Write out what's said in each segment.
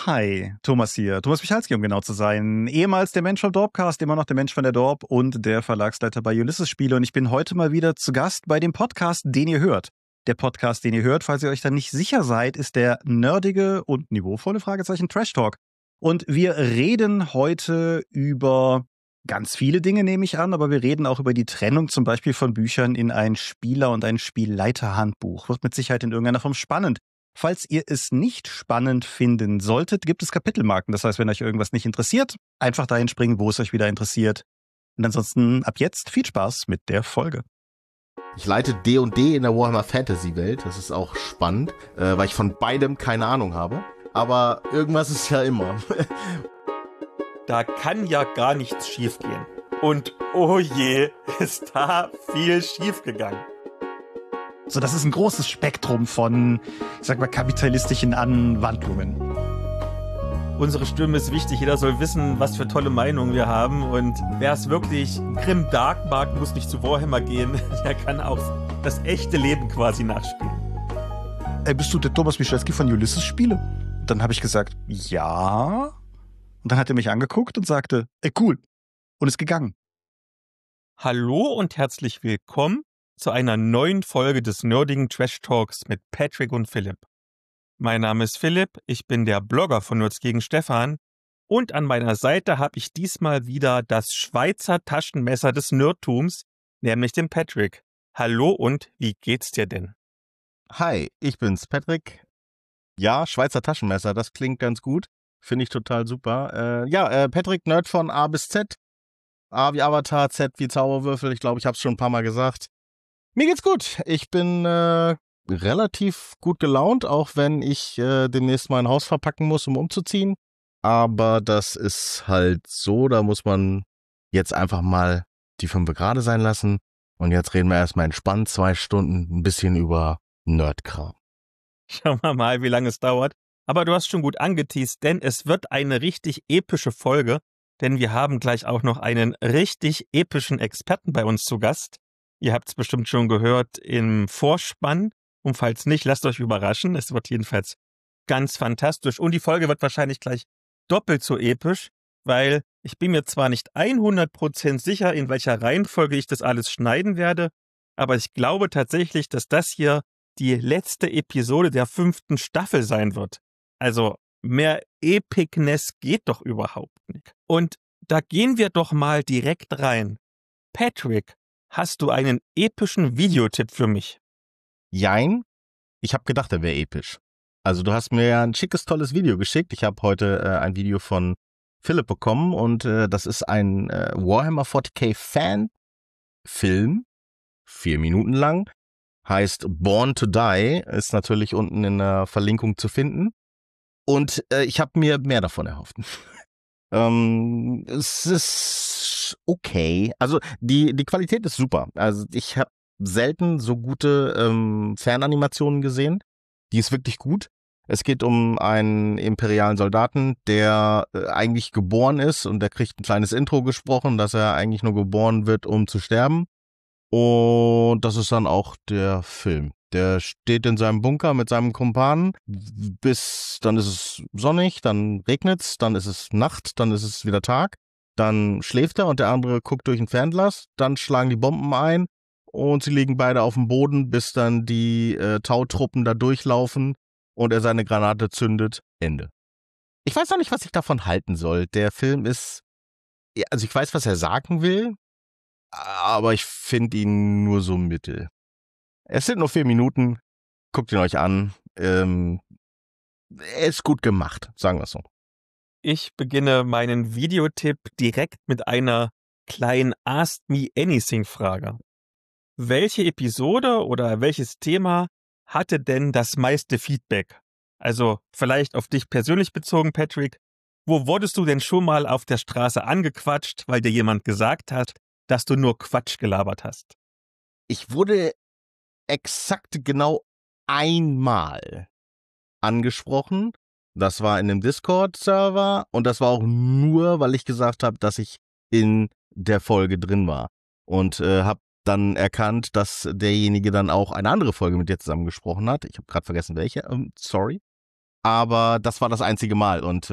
Hi, Thomas hier. Thomas Michalski, um genau zu sein. Ehemals der Mensch vom Dorpcast, immer noch der Mensch von der Dorp und der Verlagsleiter bei Ulysses Spiele. Und ich bin heute mal wieder zu Gast bei dem Podcast, den ihr hört. Der Podcast, den ihr hört, falls ihr euch dann nicht sicher seid, ist der nerdige und niveauvolle Fragezeichen Trash Talk. Und wir reden heute über ganz viele Dinge, nehme ich an, aber wir reden auch über die Trennung zum Beispiel von Büchern in ein Spieler- und ein Spielleiterhandbuch. Wird mit Sicherheit in irgendeiner Form spannend. Falls ihr es nicht spannend finden solltet, gibt es Kapitelmarken. Das heißt, wenn euch irgendwas nicht interessiert, einfach dahin springen, wo es euch wieder interessiert. Und ansonsten ab jetzt viel Spaß mit der Folge. Ich leite D&D in der Warhammer Fantasy Welt. Das ist auch spannend, weil ich von beidem keine Ahnung habe. Aber irgendwas ist ja immer. Da kann ja gar nichts schiefgehen. Und oh je, ist da viel schiefgegangen. So, das ist ein großes Spektrum von, ich sag mal, kapitalistischen Anwandlungen. Unsere Stimme ist wichtig, jeder soll wissen, was für tolle Meinungen wir haben. Und wer es wirklich Grim Dark mag, muss nicht zu Warhammer gehen. Der kann auch das echte Leben quasi nachspielen. Bist du der Thomas Michalski von Ulysses Spiele? Und dann habe ich gesagt, ja. Und dann hat er mich angeguckt und sagte, cool. Und ist gegangen. Hallo und herzlich willkommen zu einer neuen Folge des nerdigen Trash Talks mit Patrick und Philipp. Mein Name ist Philipp, ich bin der Blogger von Nerds gegen Stefan und an meiner Seite habe ich diesmal wieder das Schweizer Taschenmesser des Nerdtums, nämlich den Patrick. Hallo und wie geht's dir denn? Hi, ich bin's, Patrick. Ja, Schweizer Taschenmesser, das klingt ganz gut. Finde ich total super. Patrick, Nerd von A bis Z. A wie Avatar, Z wie Zauberwürfel. Ich glaube, ich habe es schon ein paar Mal gesagt. Mir geht's gut. Ich bin relativ gut gelaunt, auch wenn ich demnächst mein Haus verpacken muss, um umzuziehen. Aber das ist halt so, da muss man jetzt einfach mal die 5 gerade sein lassen. Und jetzt reden wir erstmal entspannt 2 Stunden ein bisschen über Nerdkram. Schauen wir mal, wie lange es dauert. Aber du hast schon gut angeteast, denn es wird eine richtig epische Folge, denn wir haben gleich auch noch einen richtig epischen Experten bei uns zu Gast. Ihr habt es bestimmt schon gehört im Vorspann. Und falls nicht, lasst euch überraschen. Es wird jedenfalls ganz fantastisch. Und die Folge wird wahrscheinlich gleich doppelt so episch, weil ich bin mir zwar nicht 100% sicher, in welcher Reihenfolge ich das alles schneiden werde, aber ich glaube tatsächlich, dass das hier die letzte Episode der 5. Staffel sein wird. Also mehr Epicness geht doch überhaupt nicht. Und da gehen wir doch mal direkt rein. Patrick, hast du einen epischen Videotipp für mich? Jein, ich habe gedacht, er wäre episch. Also du hast mir ja ein schickes, tolles Video geschickt. Ich habe heute ein Video von Philipp bekommen und das ist ein Warhammer 40k Fan-Film, 4 Minuten lang, heißt Born to Die, ist natürlich unten in der Verlinkung zu finden. Und ich habe mir mehr davon erhofft. Es ist okay. Also die Qualität ist super. Also ich habe selten so gute Fernanimationen gesehen. Die ist wirklich gut. Es geht um einen imperialen Soldaten, der eigentlich geboren ist und der kriegt ein kleines Intro gesprochen, dass er eigentlich nur geboren wird, um zu sterben. Und das ist dann auch der Film. Der steht in seinem Bunker mit seinem Kumpanen, bis dann ist es sonnig, dann regnet's, dann ist es Nacht, dann ist es wieder Tag, dann schläft er und der andere guckt durch ein Fernglas, dann schlagen die Bomben ein und sie liegen beide auf dem Boden, bis dann die Tautruppen da durchlaufen und er seine Granate zündet. Ende. Ich weiß noch nicht, was ich davon halten soll. Der Film ist, also ich weiß, was er sagen will, aber ich finde ihn nur so mittel. Es sind nur 4 Minuten. Guckt ihn euch an. Er ist gut gemacht, sagen wir so. Ich beginne meinen Videotipp direkt mit einer kleinen Ask Me Anything-Frage. Welche Episode oder welches Thema hatte denn das meiste Feedback? Also vielleicht auf dich persönlich bezogen, Patrick. Wo wurdest du denn schon mal auf der Straße angequatscht, weil dir jemand gesagt hat, dass du nur Quatsch gelabert hast? Ich wurde exakt genau einmal angesprochen. Das war in einem Discord-Server und das war auch nur, weil ich gesagt habe, dass ich in der Folge drin war. Und habe dann erkannt, dass derjenige dann auch eine andere Folge mit dir zusammen gesprochen hat. Ich habe gerade vergessen, welche. Sorry. Aber das war das einzige Mal und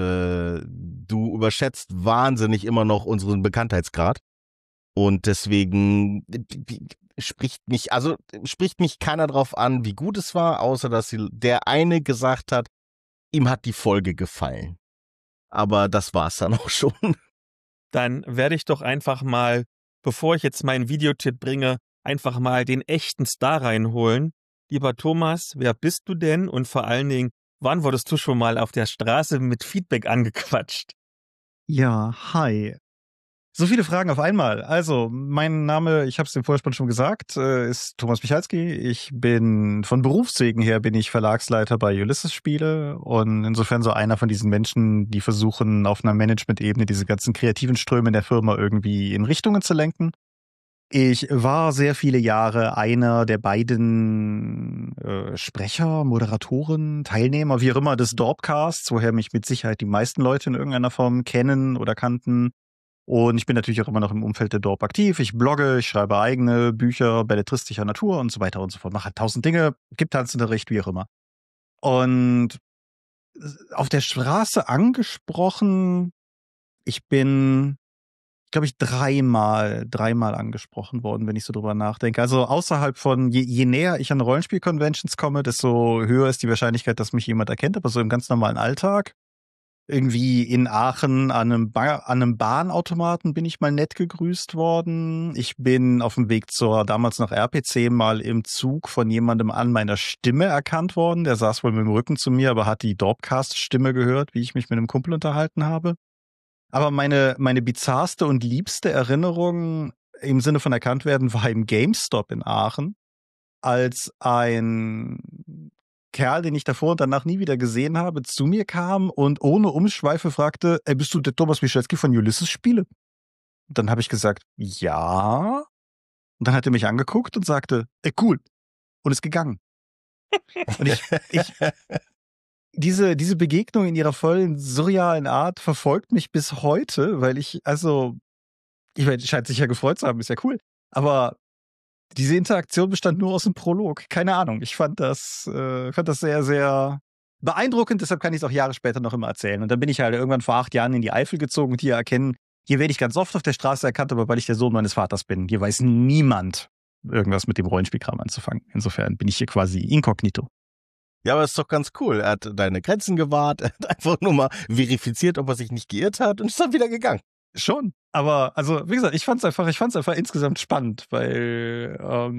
du überschätzt wahnsinnig immer noch unseren Bekanntheitsgrad und deswegen spricht mich keiner drauf an, wie gut es war, außer dass der eine gesagt hat, ihm hat die Folge gefallen. Aber das war's dann auch schon. Dann werde ich doch einfach mal, bevor ich jetzt meinen Videotipp bringe, einfach mal den echten Star reinholen. Lieber Thomas, wer bist du denn? Und vor allen Dingen, wann wurdest du schon mal auf der Straße mit Feedback angequatscht? Ja, hi. So viele Fragen auf einmal. Also, mein Name, ich habe es dem Vorspann schon gesagt, ist Thomas Michalski. Ich bin von Berufswegen her bin ich Verlagsleiter bei Ulysses Spiele und insofern so einer von diesen Menschen, die versuchen auf einer Management-Ebene diese ganzen kreativen Ströme in der Firma irgendwie in Richtungen zu lenken. Ich war sehr viele Jahre einer der beiden Sprecher, Moderatoren, Teilnehmer, wie auch immer, des Dorpcasts, woher mich mit Sicherheit die meisten Leute in irgendeiner Form kennen oder kannten. Und ich bin natürlich auch immer noch im Umfeld der Dorp aktiv. Ich blogge, ich schreibe eigene Bücher belletristischer Natur und so weiter und so fort. Mache halt 1000 Dinge, gibt Tanzunterricht, wie auch immer. Und auf der Straße angesprochen, ich bin, glaube ich, dreimal angesprochen worden, wenn ich so drüber nachdenke. Also außerhalb von, je näher ich an Rollenspiel-Conventions komme, desto höher ist die Wahrscheinlichkeit, dass mich jemand erkennt. Aber so im ganz normalen Alltag, irgendwie in Aachen an einem Bahnautomaten bin ich mal nett gegrüßt worden. Ich bin auf dem Weg zur damals noch RPC mal im Zug von jemandem an meiner Stimme erkannt worden. Der saß wohl mit dem Rücken zu mir, aber hat die Dorpcast-Stimme gehört, wie ich mich mit einem Kumpel unterhalten habe. Aber meine bizarrste und liebste Erinnerung im Sinne von erkannt werden war im GameStop in Aachen, als ein Kerl, den ich davor und danach nie wieder gesehen habe, zu mir kam und ohne Umschweife fragte, ey, bist du der Thomas Michalski von Ulysses Spiele? Und dann habe ich gesagt, ja. Und dann hat er mich angeguckt und sagte, ey, cool. Und ist gegangen. Und diese Begegnung in ihrer vollen surrealen Art verfolgt mich bis heute, weil ich meine, scheint sich ja gefreut zu haben, ist ja cool. Aber diese Interaktion bestand nur aus dem Prolog. Keine Ahnung. Ich fand das sehr, sehr beeindruckend. Deshalb kann ich es auch Jahre später noch immer erzählen. Und dann bin ich halt irgendwann vor 8 Jahren in die Eifel gezogen und hier werde ich ganz oft auf der Straße erkannt, aber weil ich der Sohn meines Vaters bin. Hier weiß niemand irgendwas mit dem Rollenspielkram anzufangen. Insofern bin ich hier quasi inkognito. Ja, aber ist doch ganz cool. Er hat deine Grenzen gewahrt, er hat einfach nur mal verifiziert, ob er sich nicht geirrt hat und ist dann wieder gegangen. Schon, aber also wie gesagt, ich fand's einfach insgesamt spannend, weil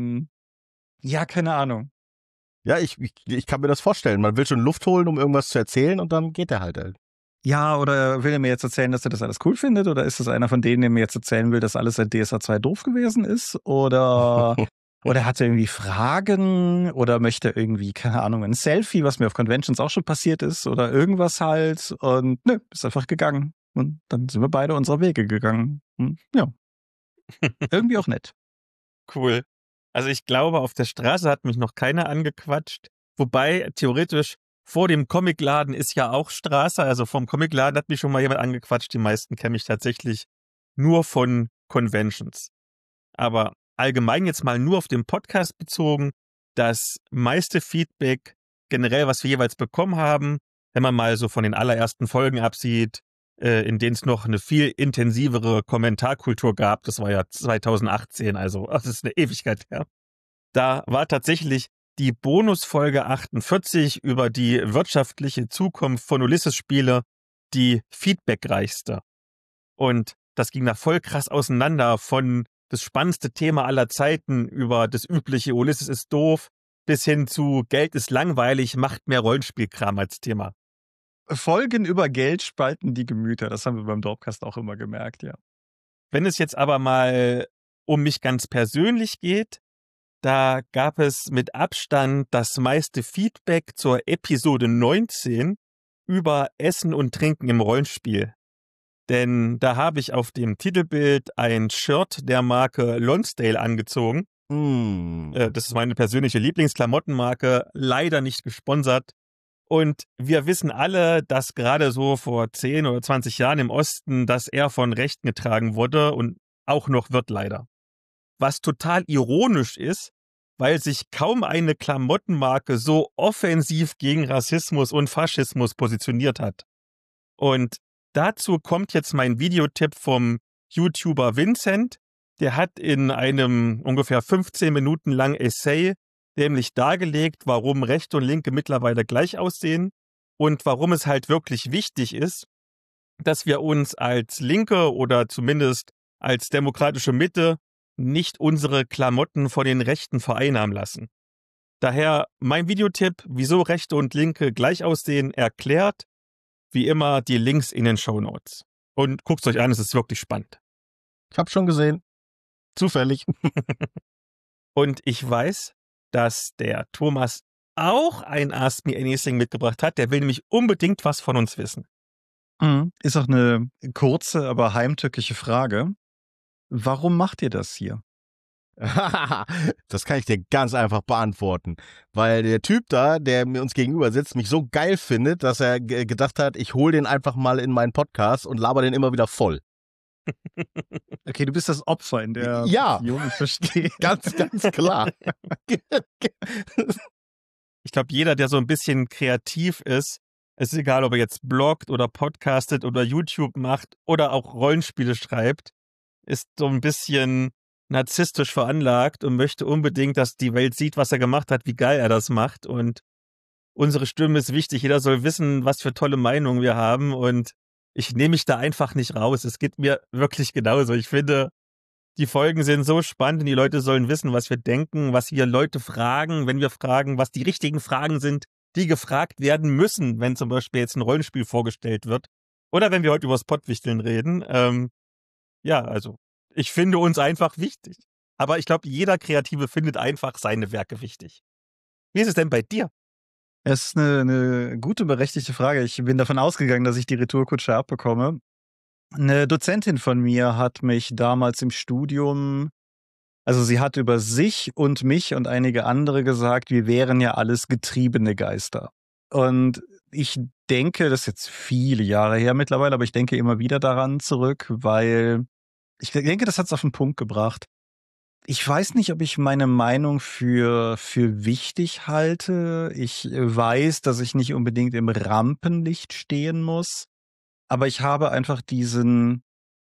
ja, keine Ahnung. Ja, ich kann mir das vorstellen. Man will schon Luft holen, um irgendwas zu erzählen und dann geht er halt. Ja, oder will er mir jetzt erzählen, dass er das alles cool findet? Oder ist das einer von denen, der mir jetzt erzählen will, dass alles seit DSA 2 doof gewesen ist? Oder hat er irgendwie Fragen? Oder möchte er irgendwie, keine Ahnung, ein Selfie, was mir auf Conventions auch schon passiert ist? Oder irgendwas halt. Und nö, ist einfach gegangen. Und dann sind wir beide unserer Wege gegangen. Und, ja. Irgendwie auch nett. Cool. Also ich glaube, auf der Straße hat mich noch keiner angequatscht. Wobei, theoretisch, vor dem Comicladen ist ja auch Straße. Also vom Comicladen hat mich schon mal jemand angequatscht. Die meisten kennen mich tatsächlich nur von Conventions. Aber allgemein jetzt mal nur auf den Podcast bezogen, das meiste Feedback generell, was wir jeweils bekommen haben, wenn man mal so von den allerersten Folgen absieht, in denen es noch eine viel intensivere Kommentarkultur gab, das war ja 2018, also das ist eine Ewigkeit her. Da war tatsächlich die Bonusfolge 48 über die wirtschaftliche Zukunft von Ulysses-Spiele die feedbackreichste. Und das ging da voll krass auseinander von das spannendste Thema aller Zeiten über das übliche Ulysses ist doof bis hin zu Geld ist langweilig, macht mehr Rollenspielkram als Thema. Folgen über Geld spalten die Gemüter. Das haben wir beim Dorpcast auch immer gemerkt, ja. Wenn es jetzt aber mal um mich ganz persönlich geht, da gab es mit Abstand das meiste Feedback zur Episode 19 über Essen und Trinken im Rollenspiel. Denn da habe ich auf dem Titelbild ein Shirt der Marke Lonsdale angezogen. Das ist meine persönliche Lieblingsklamottenmarke, leider nicht gesponsert. Und wir wissen alle, dass gerade so vor 10 oder 20 Jahren im Osten das eher von Rechten getragen wurde und auch noch wird leider. Was total ironisch ist, weil sich kaum eine Klamottenmarke so offensiv gegen Rassismus und Faschismus positioniert hat. Und dazu kommt jetzt mein Videotipp vom YouTuber Vincent. Der hat in einem ungefähr 15 Minuten langen Essay nämlich dargelegt, warum Rechte und Linke mittlerweile gleich aussehen und warum es halt wirklich wichtig ist, dass wir uns als Linke oder zumindest als demokratische Mitte nicht unsere Klamotten von den Rechten vereinnahmen lassen. Daher mein Videotipp, wieso Rechte und Linke gleich aussehen, erklärt, wie immer die Links in den Shownotes. Und guckt es euch an, es ist wirklich spannend. Ich habe schon gesehen. Zufällig. Und ich weiß, dass der Thomas auch ein Ask Me Anything mitgebracht hat. Der will nämlich unbedingt was von uns wissen. Ist auch eine kurze, aber heimtückische Frage. Warum macht ihr das hier? Das kann ich dir ganz einfach beantworten. Weil der Typ da, der mir uns gegenüber sitzt, mich so geil findet, dass er gedacht hat, ich hole den einfach mal in meinen Podcast und laber den immer wieder voll. Okay, du bist das Opfer in der Ja. Beziehung, ich verstehe. Ganz klar. Ich glaube, jeder, der so ein bisschen kreativ ist, es ist egal, ob er jetzt bloggt oder podcastet oder YouTube macht oder auch Rollenspiele schreibt, ist so ein bisschen narzisstisch veranlagt und möchte unbedingt, dass die Welt sieht, was er gemacht hat, wie geil er das macht. Und unsere Stimme ist wichtig. Jeder soll wissen, was für tolle Meinungen wir haben. Und ich nehme mich da einfach nicht raus. Es geht mir wirklich genauso. Ich finde, die Folgen sind so spannend und die Leute sollen wissen, was wir denken, was wir Leute fragen, wenn wir fragen, was die richtigen Fragen sind, die gefragt werden müssen, wenn zum Beispiel jetzt ein Rollenspiel vorgestellt wird. Oder wenn wir heute über das Pottwichteln reden. Ja, also ich finde uns einfach wichtig. Aber ich glaube, jeder Kreative findet einfach seine Werke wichtig. Wie ist es denn bei dir? Es ist eine gute, berechtigte Frage. Ich bin davon ausgegangen, dass ich die Retourkutsche abbekomme. Eine Dozentin von mir hat mich damals im Studium, also sie hat über sich und mich und einige andere gesagt, wir wären ja alles getriebene Geister. Und ich denke, das ist jetzt viele Jahre her mittlerweile, aber ich denke immer wieder daran zurück, weil ich denke, das hat es auf den Punkt gebracht. Ich weiß nicht, ob ich meine Meinung für wichtig halte. Ich weiß, dass ich nicht unbedingt im Rampenlicht stehen muss. Aber ich habe einfach diesen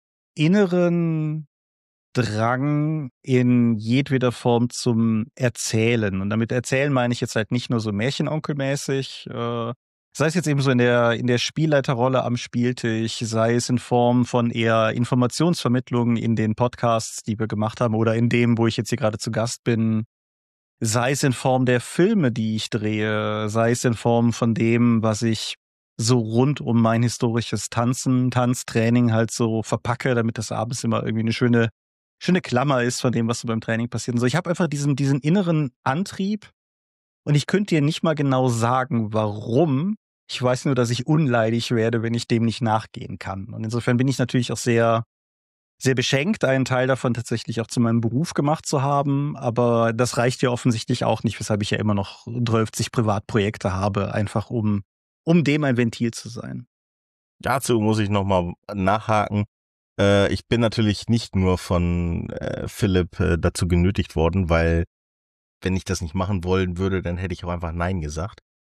inneren Drang in jedweder Form zum Erzählen. Und damit Erzählen meine ich jetzt halt nicht nur so märchenonkelmäßig, sei es jetzt eben so in der Spielleiterrolle am Spieltisch, sei es in Form von eher Informationsvermittlung in den Podcasts, die wir gemacht haben, oder in dem, wo ich jetzt hier gerade zu Gast bin, sei es in Form der Filme, die ich drehe, sei es in Form von dem, was ich so rund um mein historisches Tanztraining halt so verpacke, damit das abends immer irgendwie eine schöne Klammer ist von dem, was so beim Training passiert. Und so, ich habe einfach diesen inneren Antrieb und ich könnte dir nicht mal genau sagen, warum. Ich weiß nur, dass ich unleidig werde, wenn ich dem nicht nachgehen kann. Und insofern bin ich natürlich auch sehr, sehr beschenkt, einen Teil davon tatsächlich auch zu meinem Beruf gemacht zu haben. Aber das reicht ja offensichtlich auch nicht, weshalb ich ja immer noch 12 Privatprojekte habe, einfach um dem ein Ventil zu sein. Dazu muss ich nochmal nachhaken. Ich bin natürlich nicht nur von Philipp dazu genötigt worden, weil wenn ich das nicht machen wollen würde, dann hätte ich auch einfach Nein gesagt.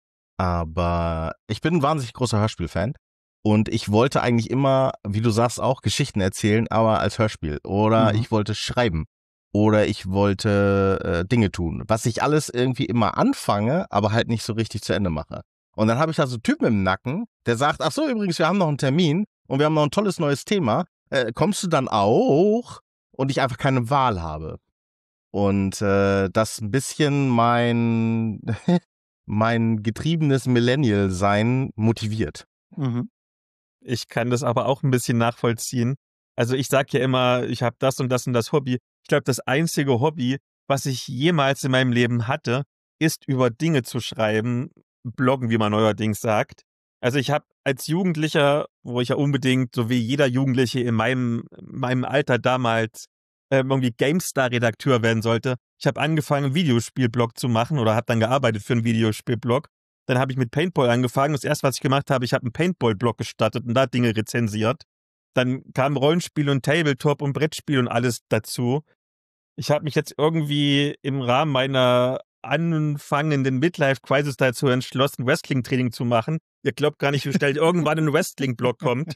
Aber ich bin ein wahnsinnig großer Hörspielfan und ich wollte eigentlich immer, wie du sagst, auch Geschichten erzählen, aber als Hörspiel. Oder ich wollte schreiben. Oder ich wollte Dinge tun. Was ich alles irgendwie immer anfange, aber halt nicht so richtig zu Ende mache. Und dann habe ich da so einen Typen im Nacken, der sagt, ach so, übrigens, wir haben noch einen Termin und wir haben noch ein tolles neues Thema. Kommst du dann auch? Und ich einfach keine Wahl habe. Und das ein bisschen mein getriebenes Millennial-Sein motiviert. Ich kann das aber auch ein bisschen nachvollziehen. Also ich sag ja immer, ich habe das und das Hobby. Ich glaube, das einzige Hobby, was ich jemals in meinem Leben hatte, ist über Dinge zu schreiben, bloggen, wie man neuerdings sagt. Also ich habe als Jugendlicher, wo ich ja unbedingt, so wie jeder Jugendliche in meinem Alter damals, irgendwie GameStar-Redakteur werden sollte. Ich habe angefangen, einen Videospielblog zu machen oder habe dann gearbeitet für einen Videospielblog. Dann habe ich mit Paintball angefangen. Das erste, was ich gemacht habe, ich habe einen Paintball-Blog gestartet und da Dinge rezensiert. Dann kam Rollenspiel und Tabletop und Brettspiel und alles dazu. Ich habe mich jetzt irgendwie im Rahmen meiner anfangenden Midlife-Crisis dazu entschlossen, Wrestling-Training zu machen. Ihr glaubt gar nicht, wie schnell irgendwann ein Wrestling-Blog kommt.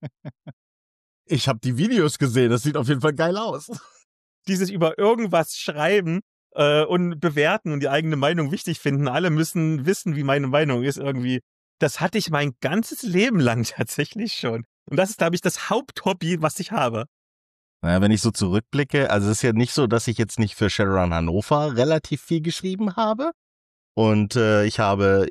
Ich habe die Videos gesehen, das sieht auf jeden Fall geil aus. Dieses über irgendwas schreiben und bewerten und die eigene Meinung wichtig finden. Alle müssen wissen, wie meine Meinung ist irgendwie. Das hatte ich mein ganzes Leben lang tatsächlich schon. Und das ist, glaube ich, das Haupthobby, was ich habe. Naja, wenn ich so zurückblicke, also es ist ja nicht so, dass ich jetzt nicht für Shadowrun Hannover relativ viel geschrieben habe. Und ich habe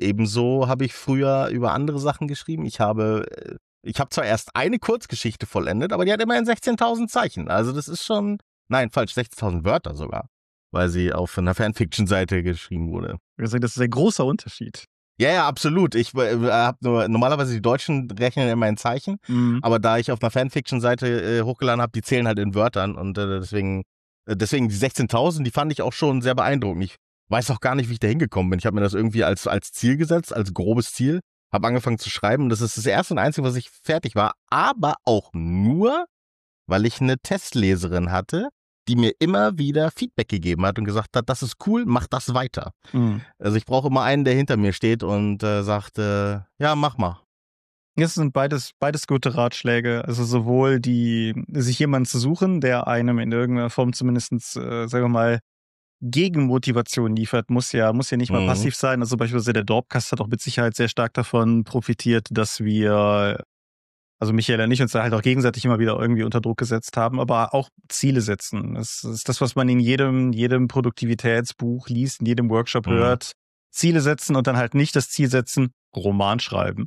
früher über andere Sachen geschrieben. Ich habe zwar erst eine Kurzgeschichte vollendet, aber die hat immerhin 16.000 Zeichen. Also das ist schon, nein, falsch, 16.000 Wörter sogar, weil sie auf einer Fanfiction-Seite geschrieben wurde. Das ist ein großer Unterschied. Ja, absolut. Ich habe normalerweise die Deutschen rechnen immer in Zeichen, aber da ich auf einer Fanfiction-Seite hochgeladen habe, die zählen halt in Wörtern und deswegen die 16.000, die fand ich auch schon sehr beeindruckend. Ich weiß auch gar nicht, wie ich da hingekommen bin. Ich habe mir das irgendwie als Ziel gesetzt, als grobes Ziel, habe angefangen zu schreiben und das ist das erste und einzige, was ich fertig war, aber auch nur, weil ich eine Testleserin hatte, die mir immer wieder Feedback gegeben hat und gesagt hat, das ist cool, mach das weiter. Also ich brauche immer einen, der hinter mir steht und sagt, ja, mach mal. Es sind beides gute Ratschläge. Also sowohl sich jemanden zu suchen, der einem in irgendeiner Form zumindest, sagen wir mal, Gegenmotivation liefert, muss ja nicht mal passiv sein. Also beispielsweise der Dorpcast hat auch mit Sicherheit sehr stark davon profitiert, dass wir, also Michael und ich, uns da halt auch gegenseitig immer wieder irgendwie unter Druck gesetzt haben, aber auch Ziele setzen. Das ist das, was man in jedem Produktivitätsbuch liest, in jedem Workshop hört. Ziele setzen und dann halt nicht das Ziel setzen, Roman schreiben,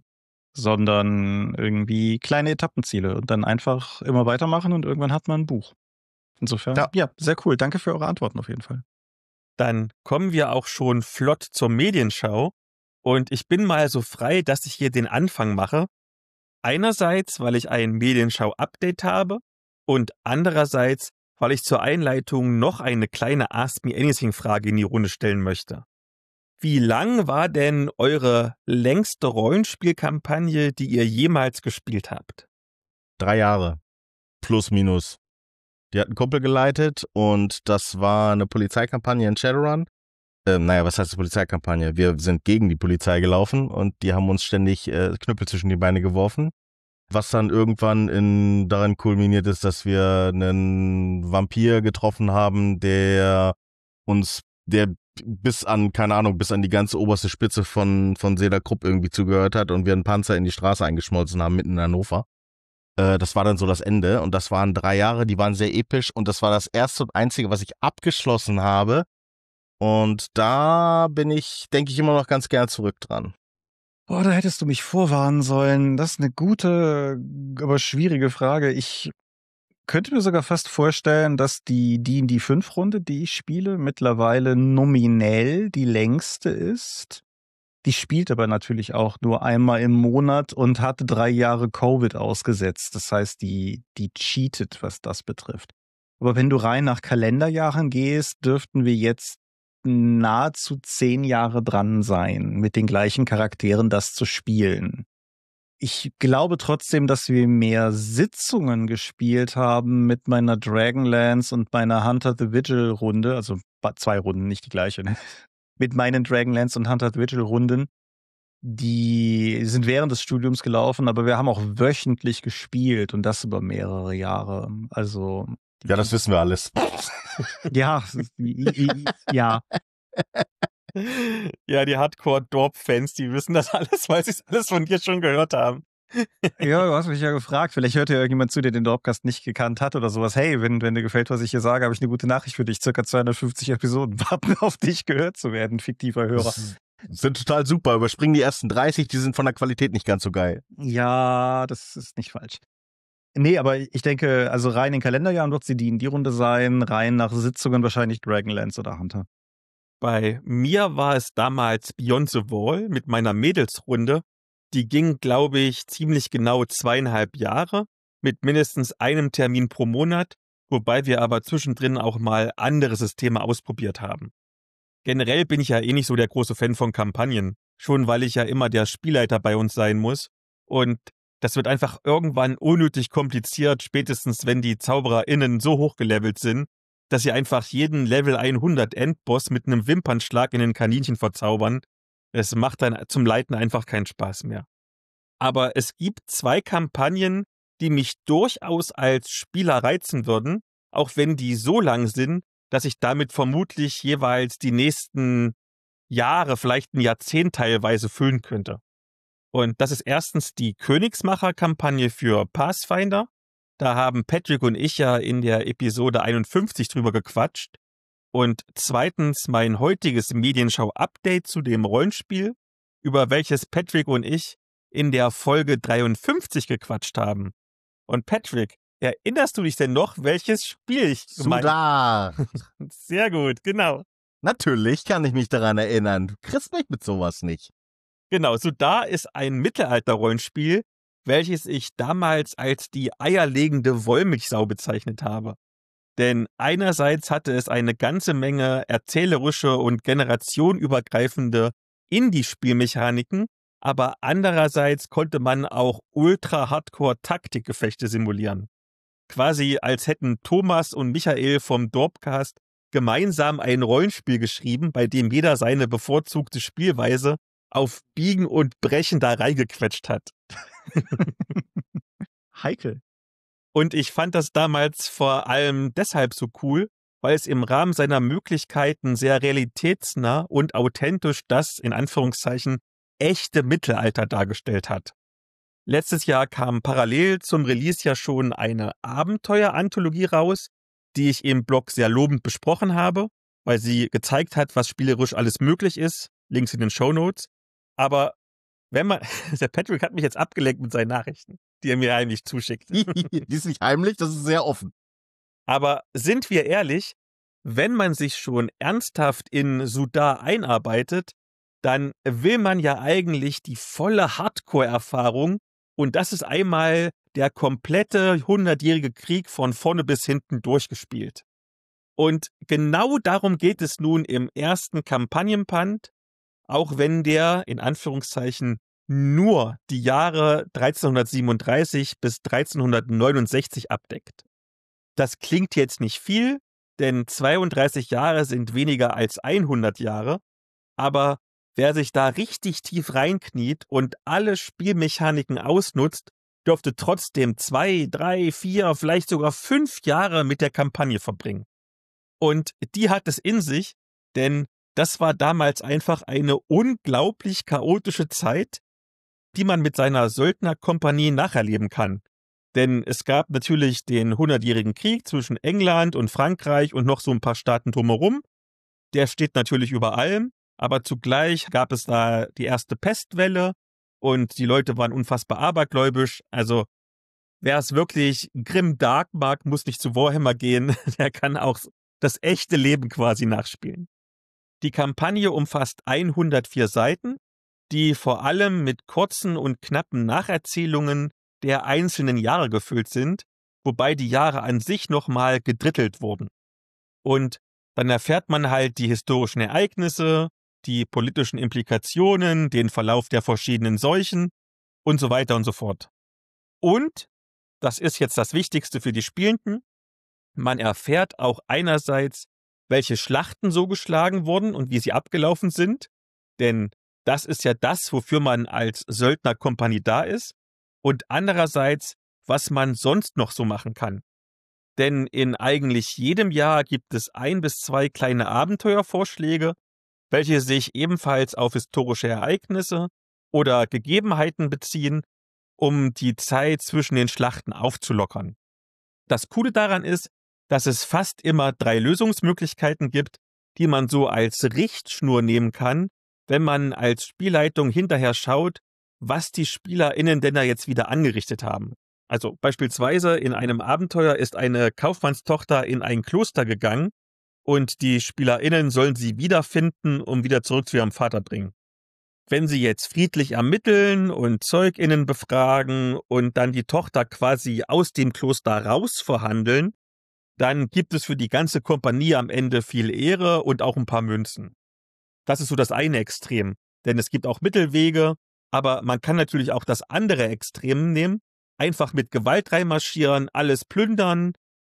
sondern irgendwie kleine Etappenziele und dann einfach immer weitermachen und irgendwann hat man ein Buch. Insofern, ja, sehr cool. Danke für eure Antworten auf jeden Fall. Dann kommen wir auch schon flott zur Medienschau und ich bin mal so frei, dass ich hier den Anfang mache. Einerseits, weil ich ein Medienschau-Update habe und andererseits, weil ich zur Einleitung noch eine kleine Ask Me Anything-Frage in die Runde stellen möchte. Wie lang war denn eure längste Rollenspielkampagne, die ihr jemals gespielt habt? 3 Jahre. Plus, minus. Die hat einen Kumpel geleitet und das war eine Polizeikampagne in Shadowrun. Was heißt Polizeikampagne? Wir sind gegen die Polizei gelaufen und die haben uns ständig Knüppel zwischen die Beine geworfen. Was dann irgendwann daran kulminiert ist, dass wir einen Vampir getroffen haben, der bis an die ganze oberste Spitze von Seda Krupp irgendwie zugehört hat und wir einen Panzer in die Straße eingeschmolzen haben, mitten in Hannover. Das war dann so das Ende und das waren 3 Jahre, die waren sehr episch und das war das erste und einzige, was ich abgeschlossen habe. Und da denke ich immer noch ganz gern zurück dran. Boah, da hättest du mich vorwarnen sollen. Das ist eine gute, aber schwierige Frage. Ich könnte mir sogar fast vorstellen, dass die D&D 5 Runde, die ich spiele, mittlerweile nominell die längste ist. Die spielt aber natürlich auch nur einmal im Monat und hatte 3 Jahre Covid ausgesetzt. Das heißt, die cheatet, was das betrifft. Aber wenn du rein nach Kalenderjahren gehst, dürften wir jetzt nahezu 10 Jahre dran sein, mit den gleichen Charakteren das zu spielen. Ich glaube trotzdem, dass wir mehr Sitzungen gespielt haben mit meiner Dragonlance und meiner Hunter the Vigil Runde, also 2 Runden, nicht die gleiche, ne? Mit meinen Dragonlance und Hunter the Vigil Runden. Die sind während des Studiums gelaufen, aber wir haben auch wöchentlich gespielt und das über mehrere Jahre. Also ja, das wissen wir alles. Ja, ja. Ja, die Hardcore-Dorp-Fans, die wissen das alles, weil sie es alles von dir schon gehört haben. Ja, du hast mich ja gefragt. Vielleicht hört ja irgendjemand zu, der den Dorpcast nicht gekannt hat oder sowas. Hey, wenn dir gefällt, was ich hier sage, habe ich eine gute Nachricht für dich. Circa 250 Episoden warten auf dich, gehört zu werden, fiktiver Hörer. Sind total super. Überspringen die ersten 30, die sind von der Qualität nicht ganz so geil. Ja, das ist nicht falsch. Nee, aber ich denke, also rein in Kalenderjahren wird sie die Runde sein, rein nach Sitzungen wahrscheinlich Dragonlance oder Hunter. Bei mir war es damals Beyond the Wall mit meiner Mädelsrunde. Die ging, glaube ich, ziemlich genau 2,5 Jahre mit mindestens einem Termin pro Monat, wobei wir aber zwischendrin auch mal andere Systeme ausprobiert haben. Generell bin ich ja eh nicht so der große Fan von Kampagnen, schon weil ich ja immer der Spielleiter bei uns sein muss und das wird einfach irgendwann unnötig kompliziert, spätestens wenn die ZaubererInnen so hochgelevelt sind, dass sie einfach jeden Level 100 Endboss mit einem Wimpernschlag in den Kaninchen verzaubern. Es macht dann zum Leiten einfach keinen Spaß mehr. Aber es gibt 2 Kampagnen, die mich durchaus als Spieler reizen würden, auch wenn die so lang sind, dass ich damit vermutlich jeweils die nächsten Jahre, vielleicht ein Jahrzehnt teilweise füllen könnte. Und das ist erstens die Königsmacher-Kampagne für Pathfinder. Da haben Patrick und ich ja in der Episode 51 drüber gequatscht. Und zweitens mein heutiges Medienschau-Update zu dem Rollenspiel, über welches Patrick und ich in der Folge 53 gequatscht haben. Und Patrick, erinnerst du dich denn noch, welches Spiel ich gemeint habe? Sudar. Sehr gut, genau. Natürlich kann ich mich daran erinnern. Du kriegst mich mit sowas nicht. Genau, Sudar ist ein Mittelalter-Rollenspiel, welches ich damals als die eierlegende Wollmilchsau bezeichnet habe. Denn einerseits hatte es eine ganze Menge erzählerische und generationenübergreifende Indie-Spielmechaniken, aber andererseits konnte man auch Ultra-Hardcore-Taktikgefechte simulieren. Quasi als hätten Thomas und Michael vom Dorpcast gemeinsam ein Rollenspiel geschrieben, bei dem jeder seine bevorzugte Spielweise auf Biegen und Brechen da reingequetscht hat. Heikel. Und ich fand das damals vor allem deshalb so cool, weil es im Rahmen seiner Möglichkeiten sehr realitätsnah und authentisch das, in Anführungszeichen, echte Mittelalter dargestellt hat. Letztes Jahr kam parallel zum Release ja schon eine Abenteuer-Anthologie raus, die ich im Blog sehr lobend besprochen habe, weil sie gezeigt hat, was spielerisch alles möglich ist. Links in den Shownotes. Aber wenn man, der Patrick hat mich jetzt abgelenkt mit seinen Nachrichten, die er mir heimlich zuschickt. Die ist nicht heimlich, das ist sehr offen. Aber sind wir ehrlich, wenn man sich schon ernsthaft in Sudar einarbeitet, dann will man ja eigentlich die volle Hardcore-Erfahrung und das ist einmal der komplette 100-jährige Krieg von vorne bis hinten durchgespielt. Und genau darum geht es nun im ersten Kampagnenband, auch wenn der, in Anführungszeichen, nur die Jahre 1337 bis 1369 abdeckt. Das klingt jetzt nicht viel, denn 32 Jahre sind weniger als 100 Jahre, aber wer sich da richtig tief reinkniet und alle Spielmechaniken ausnutzt, dürfte trotzdem 2, 3, 4, vielleicht sogar 5 Jahre mit der Kampagne verbringen. Und die hat es in sich, denn das war damals einfach eine unglaublich chaotische Zeit, die man mit seiner Söldnerkompanie nacherleben kann. Denn es gab natürlich den 100-jährigen Krieg zwischen England und Frankreich und noch so ein paar Staaten drumherum. Der steht natürlich über allem, aber zugleich gab es da die erste Pestwelle und die Leute waren unfassbar abergläubisch. Also wer es wirklich grimdark mag, muss nicht zu Warhammer gehen. Der kann auch das echte Leben quasi nachspielen. Die Kampagne umfasst 104 Seiten, die vor allem mit kurzen und knappen Nacherzählungen der einzelnen Jahre gefüllt sind, wobei die Jahre an sich nochmal gedrittelt wurden. Und dann erfährt man halt die historischen Ereignisse, die politischen Implikationen, den Verlauf der verschiedenen Seuchen und so weiter und so fort. Und, das ist jetzt das Wichtigste für die Spielenden, man erfährt auch einerseits, welche Schlachten so geschlagen wurden und wie sie abgelaufen sind, denn das ist ja das, wofür man als Söldnerkompanie da ist, und andererseits, was man sonst noch so machen kann. Denn in eigentlich jedem Jahr gibt es 1 bis 2 kleine Abenteuervorschläge, welche sich ebenfalls auf historische Ereignisse oder Gegebenheiten beziehen, um die Zeit zwischen den Schlachten aufzulockern. Das Coole daran ist, dass es fast immer 3 Lösungsmöglichkeiten gibt, die man so als Richtschnur nehmen kann, wenn man als Spielleitung hinterher schaut, was die SpielerInnen denn da jetzt wieder angerichtet haben. Also beispielsweise in einem Abenteuer ist eine Kaufmannstochter in ein Kloster gegangen und die SpielerInnen sollen sie wiederfinden, um wieder zurück zu ihrem Vater bringen. Wenn sie jetzt friedlich ermitteln und ZeugInnen befragen und dann die Tochter quasi aus dem Kloster rausverhandeln, dann gibt es für die ganze Kompanie am Ende viel Ehre und auch ein paar Münzen. Das ist so das eine Extrem, denn es gibt auch Mittelwege, aber man kann natürlich auch das andere Extrem nehmen, einfach mit Gewalt reinmarschieren, alles plündern,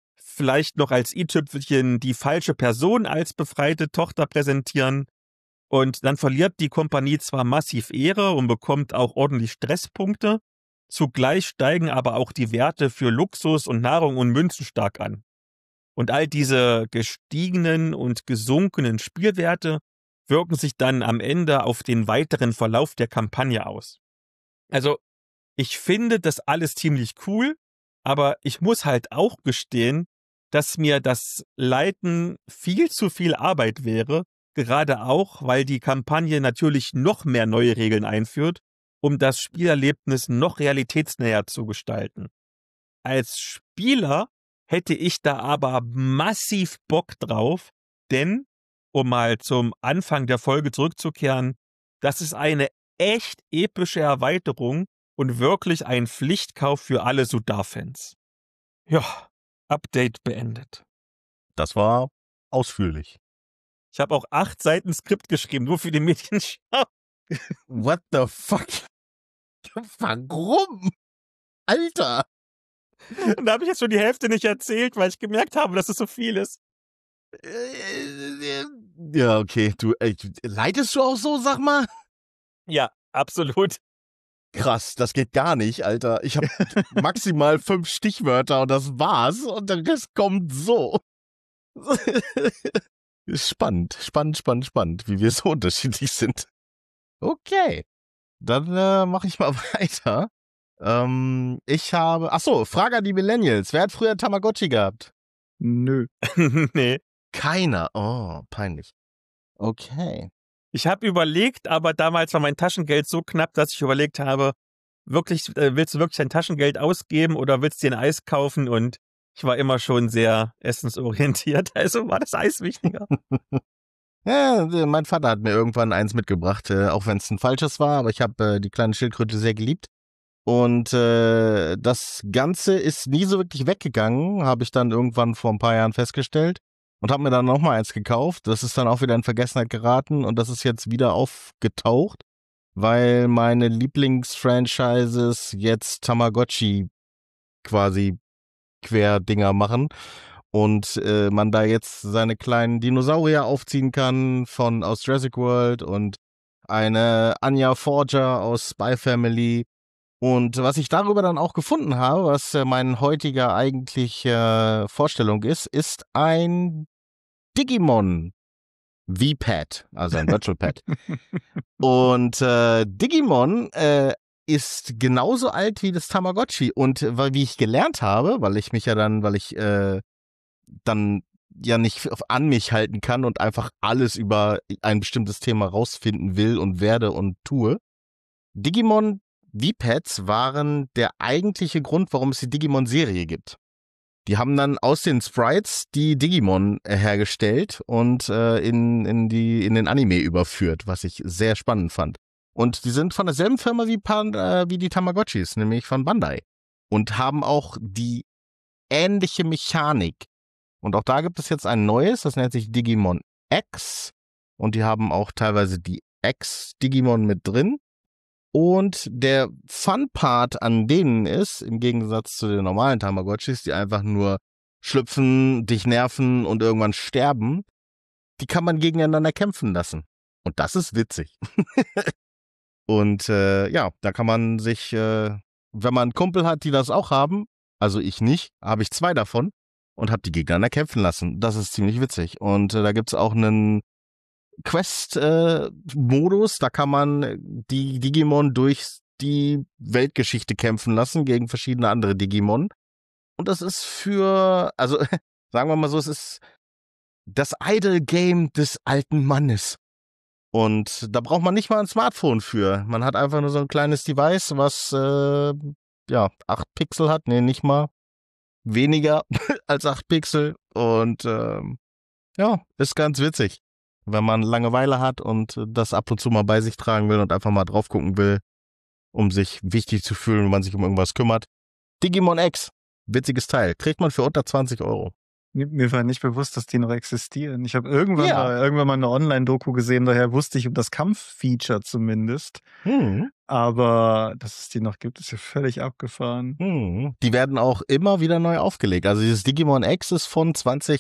vielleicht noch als i-Tüpfelchen die falsche Person als befreite Tochter präsentieren. Und dann verliert die Kompanie zwar massiv Ehre und bekommt auch ordentlich Stresspunkte, zugleich steigen aber auch die Werte für Luxus und Nahrung und Münzen stark an. Und all diese gestiegenen und gesunkenen Spielwerte wirken sich dann am Ende auf den weiteren Verlauf der Kampagne aus. Also, ich finde das alles ziemlich cool, aber ich muss halt auch gestehen, dass mir das Leiten viel zu viel Arbeit wäre, gerade auch, weil die Kampagne natürlich noch mehr neue Regeln einführt, um das Spielerlebnis noch realitätsnäher zu gestalten. Als Spieler hätte ich da aber massiv Bock drauf, denn, um mal zum Anfang der Folge zurückzukehren, das ist eine echt epische Erweiterung und wirklich ein Pflichtkauf für alle Sudar-Fans. Ja, Update beendet. Das war ausführlich. Ich habe auch 8 Seiten Skript geschrieben, nur für die Mädchenschau. What the fuck? Warum? Alter! Und da habe ich jetzt schon die Hälfte nicht erzählt, weil ich gemerkt habe, dass es so viel ist. Ja, okay. Du, leitest du auch so, sag mal? Ja, absolut. Krass, das geht gar nicht, Alter. Ich habe maximal 5 Stichwörter und das war's. Und der Rest kommt so. Spannend, wie wir so unterschiedlich sind. Okay, dann mache ich mal weiter. Frage an die Millennials. Wer hat früher Tamagotchi gehabt? Nö. Nee. Keiner. Oh, peinlich. Okay. Ich habe überlegt, aber damals war mein Taschengeld so knapp, dass ich überlegt habe, willst du wirklich dein Taschengeld ausgeben oder willst du dir ein Eis kaufen? Und ich war immer schon sehr essensorientiert, also war das Eis wichtiger. Ja, mein Vater hat mir irgendwann eins mitgebracht, auch wenn es ein falsches war, aber ich habe die kleine Schildkröte sehr geliebt. Und das Ganze ist nie so wirklich weggegangen, habe ich dann irgendwann vor ein paar Jahren festgestellt und habe mir dann nochmal eins gekauft. Das ist dann auch wieder in Vergessenheit geraten und das ist jetzt wieder aufgetaucht, weil meine Lieblingsfranchises jetzt Tamagotchi quasi Querdinger machen und man da jetzt seine kleinen Dinosaurier aufziehen kann aus Jurassic World und eine Anya Forger aus Spy Family. Und was ich darüber dann auch gefunden habe, was mein heutiger eigentliche Vorstellung ist ein Digimon V-Pad, also ein Virtual Pad. Und Digimon ist genauso alt wie das Tamagotchi. Und wie ich gelernt habe, weil ich dann ja nicht an mich halten kann und einfach alles über ein bestimmtes Thema rausfinden will und werde und tue. Digimon V-Pads waren der eigentliche Grund, warum es die Digimon-Serie gibt. Die haben dann aus den Sprites die Digimon hergestellt und in den Anime überführt, was ich sehr spannend fand. Und die sind von derselben Firma wie die Tamagotchis, nämlich von Bandai. Und haben auch die ähnliche Mechanik. Und auch da gibt es jetzt ein neues, das nennt sich Digimon X. Und die haben auch teilweise die X-Digimon mit drin. Und der Fun-Part an denen ist, im Gegensatz zu den normalen Tamagotchis, die einfach nur schlüpfen, dich nerven und irgendwann sterben, die kann man gegeneinander kämpfen lassen. Und das ist witzig. Und da kann man sich, wenn man einen Kumpel hat, die das auch haben, also ich nicht, habe ich 2 davon und habe die gegeneinander kämpfen lassen. Das ist ziemlich witzig. Und da gibt's auch einen Quest-Modus, da kann man die Digimon durch die Weltgeschichte kämpfen lassen gegen verschiedene andere Digimon. Und das ist sagen wir mal so, es ist das Idle-Game des alten Mannes. Und da braucht man nicht mal ein Smartphone für. Man hat einfach nur so ein kleines Device, was 8 Pixel hat. Nee, nicht mal. Weniger als 8 Pixel. Und ist ganz witzig. Wenn man Langeweile hat und das ab und zu mal bei sich tragen will und einfach mal drauf gucken will, um sich wichtig zu fühlen, wenn man sich um irgendwas kümmert. Digimon X, witziges Teil, kriegt man für unter 20 €. Mir war nicht bewusst, dass die noch existieren. Ich habe irgendwann mal eine Online-Doku gesehen, daher wusste ich um das Kampffeature zumindest. Aber dass es die noch gibt, ist ja völlig abgefahren. Die werden auch immer wieder neu aufgelegt. Also dieses Digimon X ist von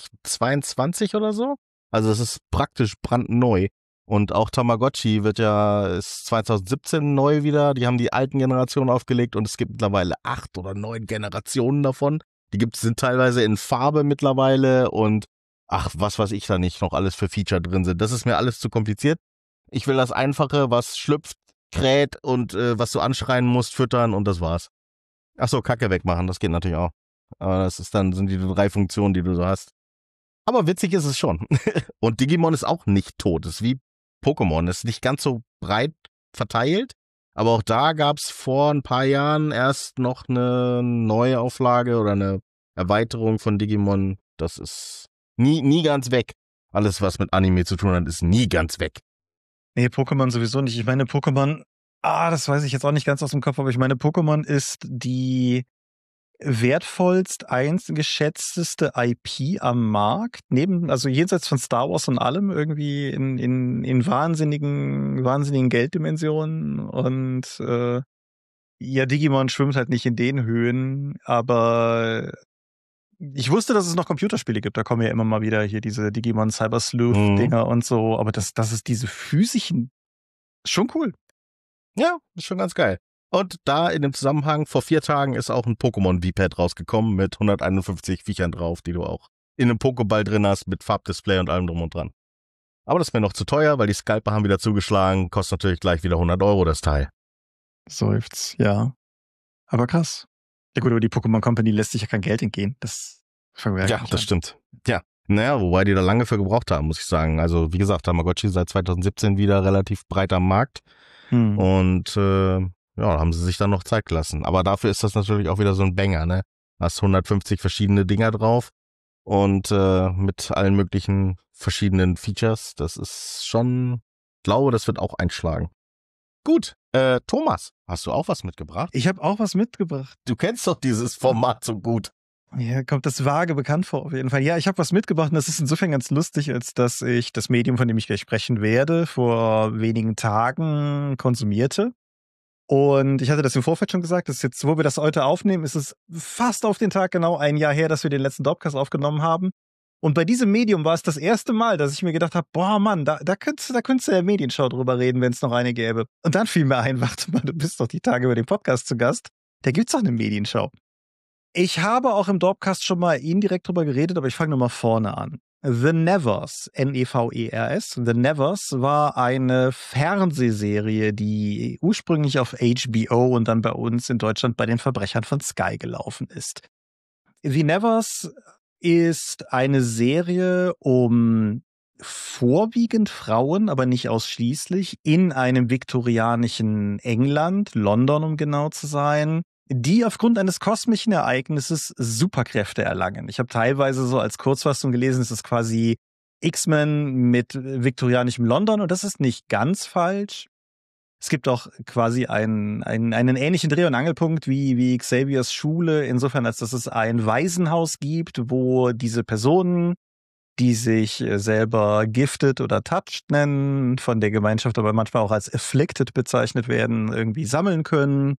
2022 oder so. Also es ist praktisch brandneu. Und auch Tamagotchi ist 2017 neu wieder. Die haben die alten Generationen aufgelegt und es gibt mittlerweile 8 oder 9 Generationen davon. Sind teilweise in Farbe mittlerweile und was weiß ich da nicht noch alles für Feature drin sind. Das ist mir alles zu kompliziert. Ich will das Einfache, was schlüpft, kräht und was du anschreien musst, füttern und das war's. Achso, Kacke wegmachen, das geht natürlich auch. Aber sind die 3 Funktionen, die du so hast. Aber witzig ist es schon. Und Digimon ist auch nicht tot. Ist wie Pokémon. Ist nicht ganz so breit verteilt. Aber auch da gab's vor ein paar Jahren erst noch eine Neuauflage oder eine Erweiterung von Digimon. Das ist nie ganz weg. Alles, was mit Anime zu tun hat, ist nie ganz weg. Nee, Pokémon sowieso nicht. Ich meine, Pokémon, das weiß ich jetzt auch nicht ganz aus dem Kopf, aber ich meine, Pokémon ist die wertvollst eingeschätzteste IP am Markt, also jenseits von Star Wars und allem, irgendwie in wahnsinnigen Gelddimensionen und ja, Digimon schwimmt halt nicht in den Höhen, aber ich wusste, dass es noch Computerspiele gibt, da kommen ja immer mal wieder hier diese Digimon Cyber Sleuth-Dinger und so, aber das ist diese physischen, schon cool. Ja, ist schon ganz geil. Und da in dem Zusammenhang, vor 4 Tagen ist auch ein Pokémon V-Pad rausgekommen mit 151 Viechern drauf, die du auch in einem Pokéball drin hast, mit Farbdisplay und allem drum und dran. Aber das ist mir noch zu teuer, weil die Scalper haben wieder zugeschlagen, kostet natürlich gleich wieder 100 € das Teil. Seufzt, ja. Aber krass. Ja gut, aber die Pokémon Company lässt sich ja kein Geld entgehen. Das stimmt. Ja. Naja, wobei die da lange für gebraucht haben, muss ich sagen. Also wie gesagt, Tamagotchi seit 2017 wieder relativ breit am Markt. Und da haben sie sich dann noch Zeit gelassen. Aber dafür ist das natürlich auch wieder so ein Banger, ne? Hast 150 verschiedene Dinger drauf und mit allen möglichen verschiedenen Features. Das ist schon, glaube, das wird auch einschlagen. Gut, Thomas, hast du auch was mitgebracht? Ich habe auch was mitgebracht. Du kennst doch dieses Format so gut. Ja, kommt das vage bekannt vor auf jeden Fall. Ja, ich habe was mitgebracht und das ist insofern ganz lustig, als dass ich das Medium, von dem ich gleich sprechen werde, vor wenigen Tagen konsumierte. Und ich hatte das im Vorfeld schon gesagt, dass jetzt, wo wir das heute aufnehmen, ist es fast auf den Tag genau 1 Jahr her, dass wir den letzten Dropcast aufgenommen haben. Und bei diesem Medium war es das erste Mal, dass ich mir gedacht habe, boah Mann, da könntest du in der Medienschau drüber reden, wenn es noch eine gäbe. Und dann fiel mir ein, warte mal, du bist doch die Tage über den Podcast zu Gast. Da gibt's doch eine Medienschau. Ich habe auch im Dropcast schon mal indirekt drüber geredet, aber ich fange nochmal vorne an. The Nevers, Nevers, The Nevers war eine Fernsehserie, die ursprünglich auf HBO und dann bei uns in Deutschland bei den Verbrechern von Sky gelaufen ist. The Nevers ist eine Serie um vorwiegend Frauen, aber nicht ausschließlich, in einem viktorianischen England, London um genau zu sein, die aufgrund eines kosmischen Ereignisses Superkräfte erlangen. Ich habe teilweise so als Kurzfassung gelesen, es ist quasi X-Men mit viktorianischem London und das ist nicht ganz falsch. Es gibt auch quasi einen ähnlichen Dreh- und Angelpunkt wie Xaviers Schule, insofern als dass es ein Waisenhaus gibt, wo diese Personen, die sich selber Gifted oder Touched nennen, von der Gemeinschaft aber manchmal auch als Afflicted bezeichnet werden, irgendwie sammeln können.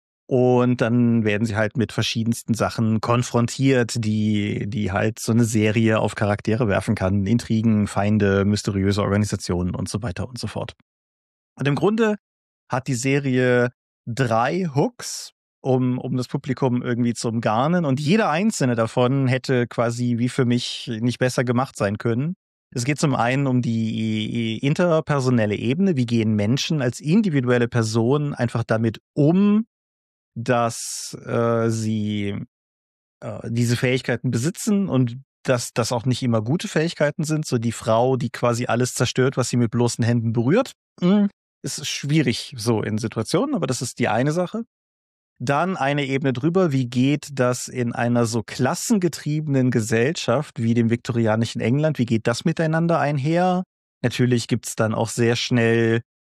Und dann werden sie halt mit verschiedensten Sachen konfrontiert, die halt so eine Serie auf Charaktere werfen kann. Intrigen, Feinde, mysteriöse Organisationen und so weiter und so fort. Und im Grunde hat die Serie 3 Hooks, um das Publikum irgendwie zu umgarnen. Und jeder einzelne davon hätte quasi wie für mich nicht besser gemacht sein können. Es geht zum einen um die interpersonelle Ebene. Wie gehen Menschen als individuelle Personen einfach damit um, dass sie diese Fähigkeiten besitzen und dass das auch nicht immer gute Fähigkeiten sind. So die Frau, die quasi alles zerstört, was sie mit bloßen Händen berührt. Ist schwierig so in Situationen, aber das ist die eine Sache. Dann eine Ebene drüber, wie geht das in einer so klassengetriebenen Gesellschaft wie dem viktorianischen England, wie geht das miteinander einher? Natürlich gibt's dann auch sehr schnell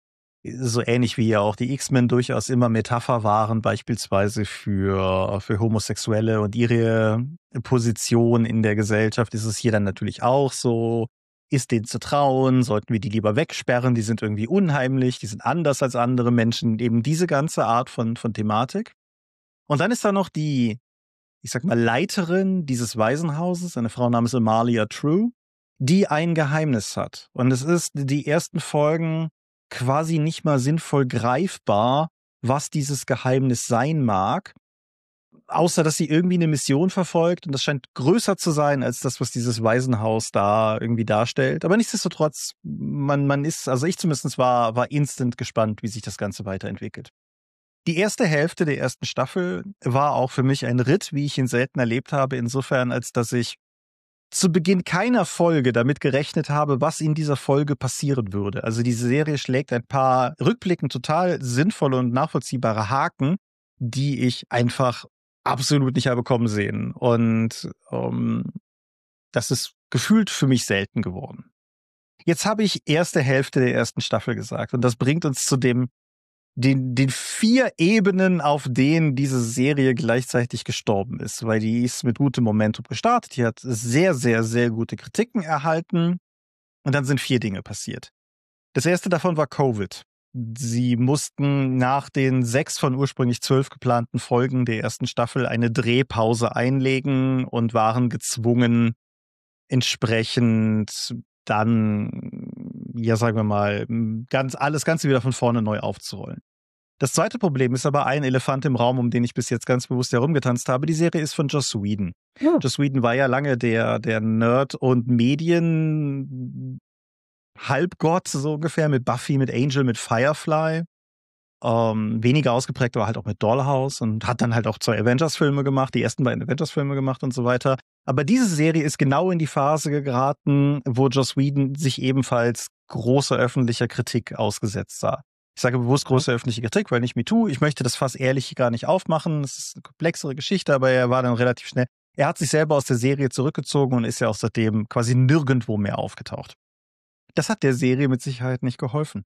so ähnlich wie ja auch die X-Men durchaus immer Metapher waren, beispielsweise für Homosexuelle und ihre Position in der Gesellschaft, ist es hier dann natürlich auch so. Ist denen zu trauen? Sollten wir die lieber wegsperren? Die sind irgendwie unheimlich, die sind anders als andere Menschen. Eben diese ganze Art von Thematik. Und dann ist da noch die, ich sag mal, Leiterin dieses Waisenhauses, eine Frau namens Amalia True, die ein Geheimnis hat. Und es ist die ersten Folgen quasi nicht mal sinnvoll greifbar, was dieses Geheimnis sein mag. Außer, dass sie irgendwie eine Mission verfolgt und das scheint größer zu sein als das, was dieses Waisenhaus da irgendwie darstellt. Aber nichtsdestotrotz, man ist, also ich zumindest war instant gespannt, wie sich das Ganze weiterentwickelt. Die erste Hälfte der ersten Staffel war auch für mich ein Ritt, wie ich ihn selten erlebt habe, insofern, als dass ich zu Beginn keiner Folge damit gerechnet habe, was in dieser Folge passieren würde. Also diese Serie schlägt ein paar rückblickend total sinnvolle und nachvollziehbare Haken, die ich einfach absolut nicht habe kommen sehen. Und das ist gefühlt für mich selten geworden. Jetzt habe ich erste Hälfte der ersten Staffel gesagt und das bringt uns zu den 4 Ebenen, auf denen diese Serie gleichzeitig gestorben ist, weil die ist mit gutem Momentum gestartet, die hat sehr, sehr, sehr gute Kritiken erhalten und dann sind 4 Dinge passiert. Das erste davon war Covid. Sie mussten nach den 6 von ursprünglich 12 geplanten Folgen der ersten Staffel eine Drehpause einlegen und waren gezwungen, entsprechend dann, ja sagen wir mal, alles Ganze wieder von vorne neu aufzurollen. Das zweite Problem ist aber ein Elefant im Raum, um den ich bis jetzt ganz bewusst herumgetanzt habe. Die Serie ist von Joss Whedon. Ja. Joss Whedon war ja lange der Nerd- und Medien-Halbgott, so ungefähr, mit Buffy, mit Angel, mit Firefly. Weniger ausgeprägt, aber halt auch mit Dollhouse und hat dann halt auch 2 Avengers-Filme gemacht, die ersten beiden Avengers-Filme gemacht und so weiter. Aber diese Serie ist genau in die Phase geraten, wo Joss Whedon sich ebenfalls großer öffentlicher Kritik ausgesetzt sah. Ich sage bewusst große öffentliche Kritik, weil nicht MeToo. Ich möchte das Fass ehrlich gar nicht aufmachen. Es ist eine komplexere Geschichte, aber er war dann relativ schnell. Er hat sich selber aus der Serie zurückgezogen und ist ja auch seitdem quasi nirgendwo mehr aufgetaucht. Das hat der Serie mit Sicherheit nicht geholfen.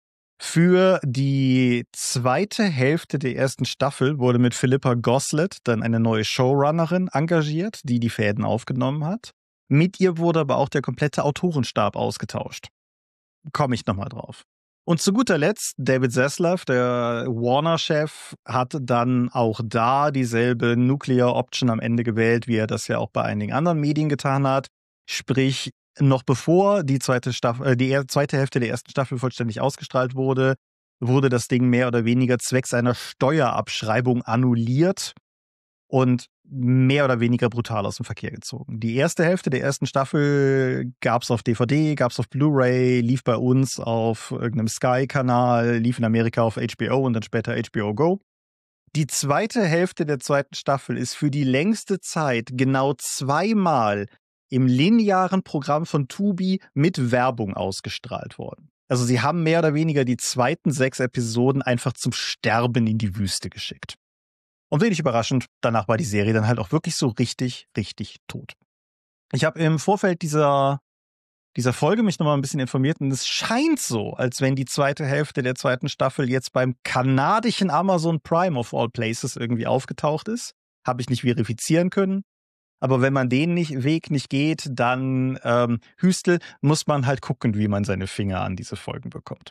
Für die zweite Hälfte der ersten Staffel wurde mit Philippa Goslett dann eine neue Showrunnerin engagiert, die die Fäden aufgenommen hat. Mit ihr wurde aber auch der komplette Autorenstab ausgetauscht. Komme ich nochmal drauf. Und zu guter Letzt, David Zaslav, der Warner-Chef, hat dann auch da dieselbe Nuclear Option am Ende gewählt, wie er das ja auch bei einigen anderen Medien getan hat. Sprich, noch bevor die zweite Hälfte der ersten Staffel vollständig ausgestrahlt wurde, wurde das Ding mehr oder weniger zwecks einer Steuerabschreibung annulliert und mehr oder weniger brutal aus dem Verkehr gezogen. Die erste Hälfte der ersten Staffel gab's auf DVD, gab's auf Blu-ray, lief bei uns auf irgendeinem Sky-Kanal, lief in Amerika auf HBO und dann später HBO Go. Die zweite Hälfte der zweiten Staffel ist für die längste Zeit genau 2-mal im linearen Programm von Tubi mit Werbung ausgestrahlt worden. Also sie haben mehr oder weniger die zweiten 6 Episoden einfach zum Sterben in die Wüste geschickt. Und wenig überraschend, danach war die Serie dann halt auch wirklich so richtig, richtig tot. Ich habe im Vorfeld dieser Folge mich nochmal ein bisschen informiert und es scheint so, als wenn die zweite Hälfte der zweiten Staffel jetzt beim kanadischen Amazon Prime of all places irgendwie aufgetaucht ist. Habe ich nicht verifizieren können. Aber wenn man den Weg nicht geht, dann Hüstel, muss man halt gucken, wie man seine Finger an diese Folgen bekommt.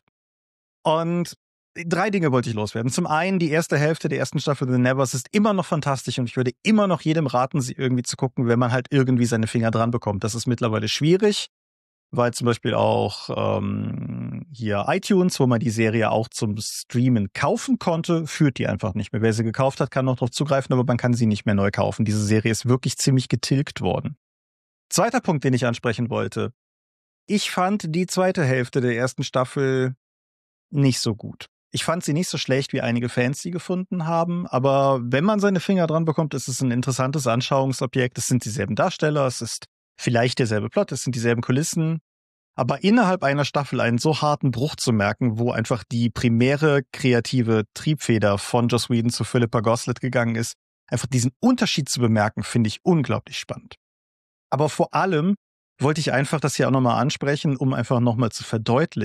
Und 3 Dinge wollte ich loswerden. Zum einen, die erste Hälfte der ersten Staffel The Nevers ist immer noch fantastisch und ich würde immer noch jedem raten, sie irgendwie zu gucken, wenn man halt irgendwie seine Finger dran bekommt. Das ist mittlerweile schwierig, weil zum Beispiel auch hier iTunes, wo man die Serie auch zum Streamen kaufen konnte, führt die einfach nicht mehr. Wer sie gekauft hat, kann noch drauf zugreifen, aber man kann sie nicht mehr neu kaufen. Diese Serie ist wirklich ziemlich getilgt worden. Zweiter Punkt, den ich ansprechen wollte. Ich fand die zweite Hälfte der ersten Staffel nicht so gut. Ich fand sie nicht so schlecht, wie einige Fans sie gefunden haben, aber wenn man seine Finger dran bekommt, ist es ein interessantes Anschauungsobjekt. Es sind dieselben Darsteller, es ist vielleicht derselbe Plot, es sind dieselben Kulissen, aber innerhalb einer Staffel einen so harten Bruch zu merken, wo einfach die primäre kreative Triebfeder von Joss Whedon zu Philippa Goslett gegangen ist, einfach diesen Unterschied zu bemerken, finde ich unglaublich spannend. Aber vor allem wollte ich einfach das hier auch nochmal ansprechen, um einfach nochmal zu verdeutlichen.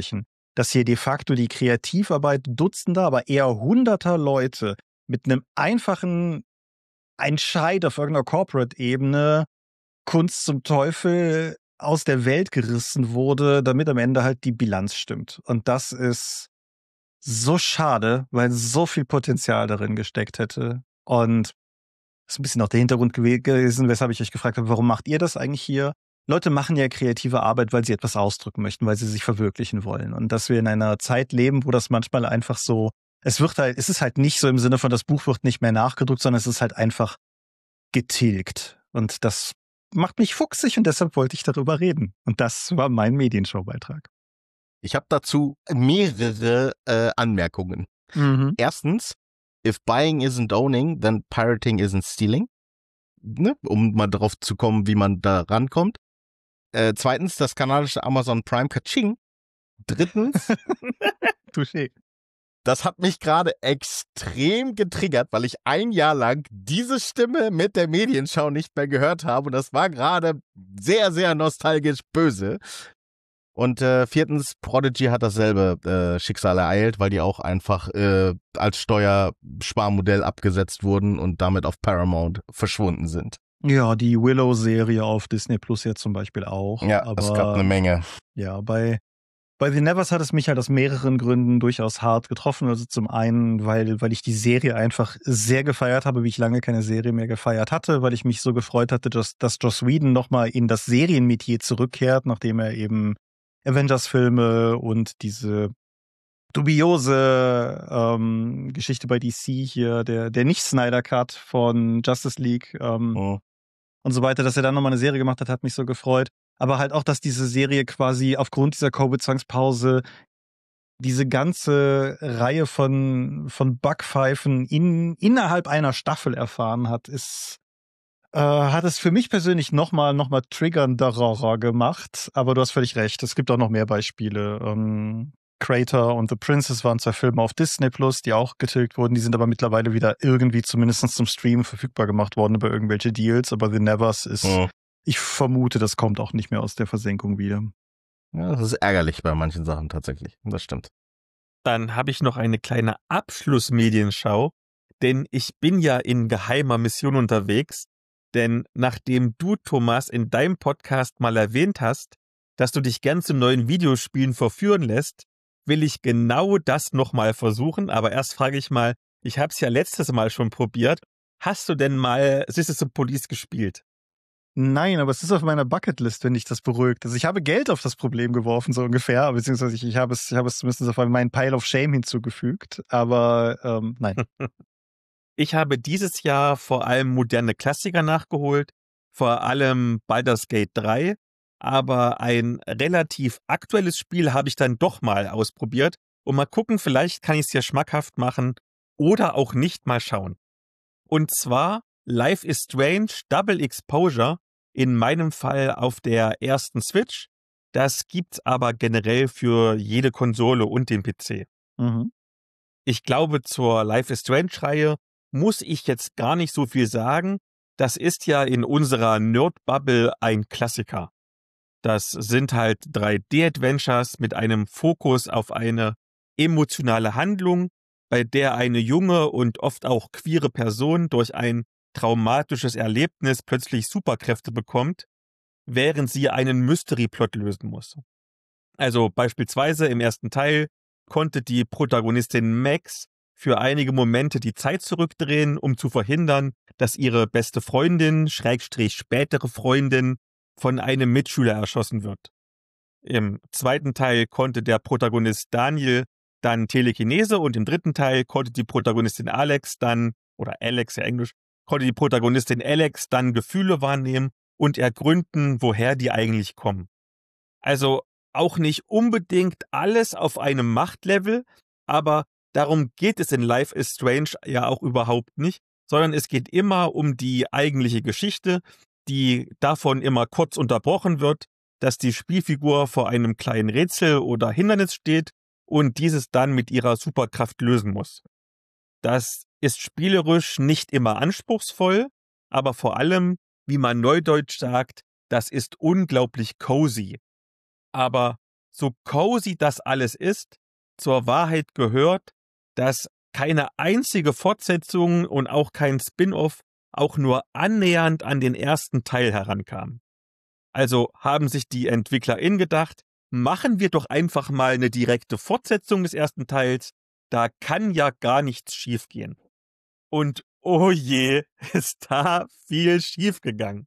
dass hier de facto die Kreativarbeit Dutzender, aber eher Hunderter Leute mit einem einfachen Entscheid auf irgendeiner Corporate-Ebene Kunst zum Teufel aus der Welt gerissen wurde, damit am Ende halt die Bilanz stimmt. Und das ist so schade, weil so viel Potenzial darin gesteckt hätte. Und das ist ein bisschen auch der Hintergrund gewesen, weshalb ich euch gefragt habe, warum macht ihr das eigentlich hier? Leute machen ja kreative Arbeit, weil sie etwas ausdrücken möchten, weil sie sich verwirklichen wollen. Und dass wir in einer Zeit leben, wo das manchmal einfach so, es ist halt nicht so im Sinne von, das Buch wird nicht mehr nachgedruckt, sondern es ist halt einfach getilgt. Und das macht mich fuchsig und deshalb wollte ich darüber reden. Und das war mein Medienshow-Beitrag. Ich habe dazu mehrere Anmerkungen. Erstens, if buying isn't owning, then pirating isn't stealing. Ne? Um mal drauf zu kommen, wie man da rankommt. Zweitens, das kanadische Amazon Prime Kaching. Drittens, Touché. Das hat mich gerade extrem getriggert, weil ich ein Jahr lang diese Stimme mit der Medienschau nicht mehr gehört habe. Und das war gerade sehr, sehr nostalgisch böse. Und viertens, Prodigy hat dasselbe Schicksal ereilt, weil die auch einfach als Steuersparmodell abgesetzt wurden und damit auf Paramount verschwunden sind. Ja, die Willow-Serie auf Disney Plus ja zum Beispiel auch. Ja, aber es gab eine Menge. Ja, bei The Nevers hat es mich halt aus mehreren Gründen durchaus hart getroffen. Also zum einen, weil ich die Serie einfach sehr gefeiert habe, wie ich lange keine Serie mehr gefeiert hatte, weil ich mich so gefreut hatte, dass Joss Whedon nochmal in das Serienmetier zurückkehrt, nachdem er eben Avengers-Filme und diese dubiose Geschichte bei DC hier, der Nicht-Snyder-Cut von Justice League und so weiter, dass er dann nochmal eine Serie gemacht hat, hat mich so gefreut. Aber halt auch, dass diese Serie quasi aufgrund dieser Covid-Zwangspause diese ganze Reihe von Backpfeifen innerhalb einer Staffel erfahren hat, hat es für mich persönlich nochmal triggernder gemacht. Aber du hast völlig recht, es gibt auch noch mehr Beispiele. Crater und The Princess waren 2 Filme auf Disney Plus, die auch getilgt wurden. Die sind aber mittlerweile wieder irgendwie zumindest zum Streamen verfügbar gemacht worden über irgendwelche Deals. Aber The Nevers ist, ich vermute, das kommt auch nicht mehr aus der Versenkung wieder. Ja, das ist ärgerlich bei manchen Sachen tatsächlich. Das stimmt. Dann habe ich noch eine kleine Abschlussmedienschau, denn ich bin ja in geheimer Mission unterwegs. Denn nachdem du, Thomas, in deinem Podcast mal erwähnt hast, dass du dich gern zu neuen Videospielen verführen lässt, will ich genau das nochmal versuchen. Aber erst frage ich mal, ich habe es ja letztes Mal schon probiert. Hast du denn mal Citizen Police gespielt? Nein, aber es ist auf meiner Bucketlist, wenn dich das beruhigt. Also ich habe Geld auf das Problem geworfen, so ungefähr, beziehungsweise ich habe es zumindest auf meinen Pile of Shame hinzugefügt, aber nein. Ich habe dieses Jahr vor allem moderne Klassiker nachgeholt, vor allem Baldur's Gate 3, aber ein relativ aktuelles Spiel habe ich dann doch mal ausprobiert und mal gucken, vielleicht kann ich es ja schmackhaft machen oder auch nicht, mal schauen. Und zwar Life is Strange Double Exposure, in meinem Fall auf der ersten Switch. Das gibt's aber generell für jede Konsole und den PC. Ich glaube, zur Life is Strange-Reihe muss ich jetzt gar nicht so viel sagen. Das ist ja in unserer Nerd-Bubble ein Klassiker. Das sind halt 3D-Adventures mit einem Fokus auf eine emotionale Handlung, bei der eine junge und oft auch queere Person durch ein traumatisches Erlebnis plötzlich Superkräfte bekommt, während sie einen Mystery-Plot lösen muss. Also beispielsweise im ersten Teil konnte die Protagonistin Max für einige Momente die Zeit zurückdrehen, um zu verhindern, dass ihre beste Freundin, / spätere Freundin, von einem Mitschüler erschossen wird. Im zweiten Teil konnte der Protagonist Daniel dann Telekinese und im dritten Teil konnte die Protagonistin Alex dann Gefühle wahrnehmen und ergründen, woher die eigentlich kommen. Also auch nicht unbedingt alles auf einem Machtlevel, aber darum geht es in Life is Strange ja auch überhaupt nicht, sondern es geht immer um die eigentliche Geschichte, die davon immer kurz unterbrochen wird, dass die Spielfigur vor einem kleinen Rätsel oder Hindernis steht und dieses dann mit ihrer Superkraft lösen muss. Das ist spielerisch nicht immer anspruchsvoll, aber vor allem, wie man neudeutsch sagt, das ist unglaublich cozy. Aber so cozy das alles ist, zur Wahrheit gehört, dass keine einzige Fortsetzung und auch kein Spin-off auch nur annähernd an den ersten Teil herankam. Also haben sich die EntwicklerInnen gedacht, machen wir doch einfach mal eine direkte Fortsetzung des ersten Teils, da kann ja gar nichts schiefgehen. Und oh je, ist da viel schiefgegangen.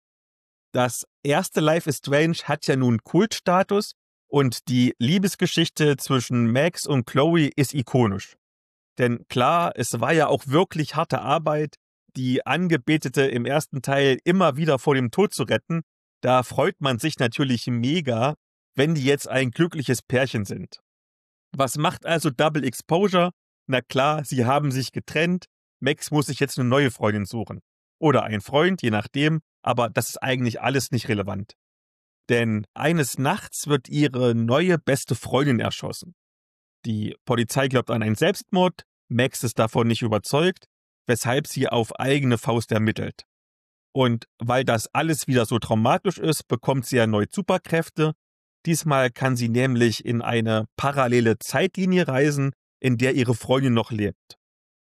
Das erste Life is Strange hat ja nun Kultstatus und die Liebesgeschichte zwischen Max und Chloe ist ikonisch. Denn klar, es war ja auch wirklich harte Arbeit, die Angebetete im ersten Teil immer wieder vor dem Tod zu retten. Da freut man sich natürlich mega, wenn die jetzt ein glückliches Pärchen sind. Was macht also Double Exposure? Na klar, sie haben sich getrennt. Max muss sich jetzt eine neue Freundin suchen. Oder ein Freund, je nachdem, aber das ist eigentlich alles nicht relevant. Denn eines Nachts wird ihre neue beste Freundin erschossen. Die Polizei glaubt an einen Selbstmord, Max ist davon nicht überzeugt, weshalb sie auf eigene Faust ermittelt. Und weil das alles wieder so traumatisch ist, bekommt sie erneut Superkräfte. Diesmal kann sie nämlich in eine parallele Zeitlinie reisen, in der ihre Freundin noch lebt.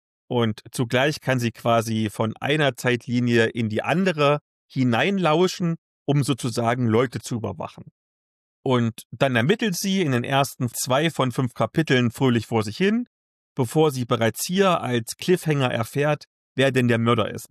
Und zugleich kann sie quasi von einer Zeitlinie in die andere hineinlauschen, um sozusagen Leute zu überwachen. Und dann ermittelt sie in den ersten 2 von 5 Kapiteln fröhlich vor sich hin, bevor sie bereits hier als Cliffhanger erfährt, wer denn der Mörder ist.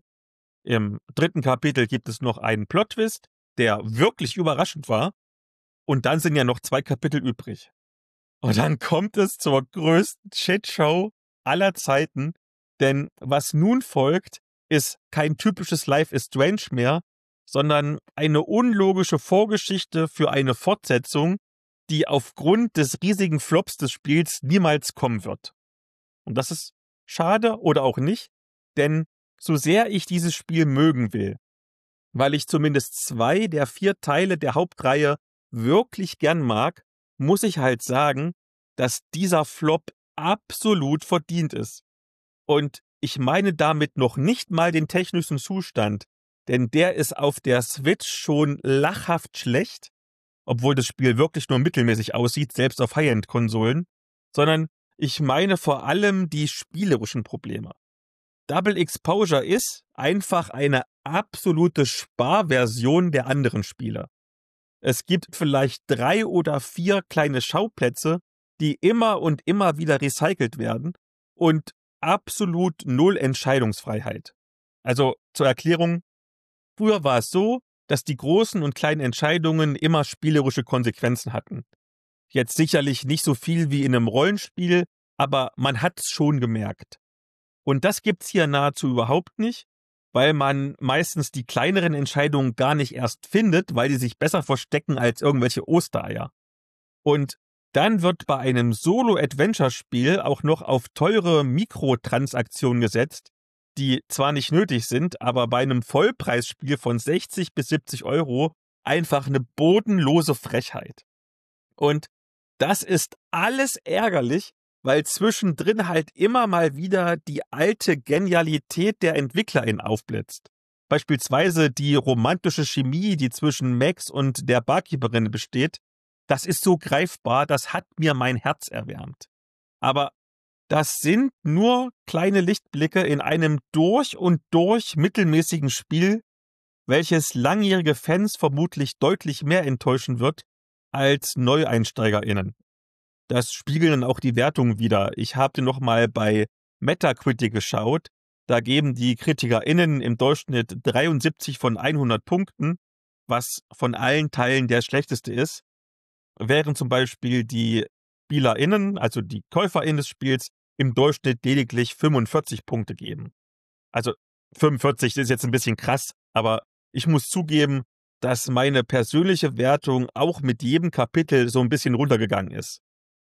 Im 3. Kapitel gibt es noch einen Plot-Twist, der wirklich überraschend war. Und dann sind ja noch 2 Kapitel übrig. Und dann kommt es zur größten Shitshow aller Zeiten, denn was nun folgt, ist kein typisches Life is Strange mehr, sondern eine unlogische Vorgeschichte für eine Fortsetzung, die aufgrund des riesigen Flops des Spiels niemals kommen wird. Und das ist schade oder auch nicht, denn so sehr ich dieses Spiel mögen will, weil ich zumindest 2 der 4 Teile der Hauptreihe wirklich gern mag, muss ich halt sagen, dass dieser Flop absolut verdient ist. Und ich meine damit noch nicht mal den technischen Zustand, denn der ist auf der Switch schon lachhaft schlecht, obwohl das Spiel wirklich nur mittelmäßig aussieht, selbst auf High-End-Konsolen, sondern ich meine vor allem die spielerischen Probleme. Double Exposure ist einfach eine absolute Sparversion der anderen Spiele. Es gibt vielleicht 3 oder 4 kleine Schauplätze, die immer und immer wieder recycelt werden und absolut 0 Entscheidungsfreiheit. Also zur Erklärung, früher war es so, dass die großen und kleinen Entscheidungen immer spielerische Konsequenzen hatten. Jetzt sicherlich nicht so viel wie in einem Rollenspiel, aber man hat's schon gemerkt. Und das gibt's hier nahezu überhaupt nicht, weil man meistens die kleineren Entscheidungen gar nicht erst findet, weil die sich besser verstecken als irgendwelche Ostereier. Und dann wird bei einem Solo-Adventure-Spiel auch noch auf teure Mikrotransaktionen gesetzt, die zwar nicht nötig sind, aber bei einem Vollpreisspiel von 60 bis 70 Euro einfach eine bodenlose Frechheit. Und das ist alles ärgerlich, weil zwischendrin halt immer mal wieder die alte Genialität der EntwicklerInnen aufblitzt. Beispielsweise die romantische Chemie, die zwischen Max und der Barkeeperin besteht, das ist so greifbar, das hat mir mein Herz erwärmt. Aber das sind nur kleine Lichtblicke in einem durch und durch mittelmäßigen Spiel, welches langjährige Fans vermutlich deutlich mehr enttäuschen wird als NeueinsteigerInnen. Das spiegeln dann auch die Wertungen wider. Ich habe nochmal bei Metacritic geschaut. Da geben die KritikerInnen im Durchschnitt 73 von 100 Punkten, was von allen Teilen der schlechteste ist. Während zum Beispiel die SpielerInnen, also die KäuferInnen des Spiels, im Durchschnitt lediglich 45 Punkte geben. Also 45 ist jetzt ein bisschen krass, aber ich muss zugeben, dass meine persönliche Wertung auch mit jedem Kapitel so ein bisschen runtergegangen ist.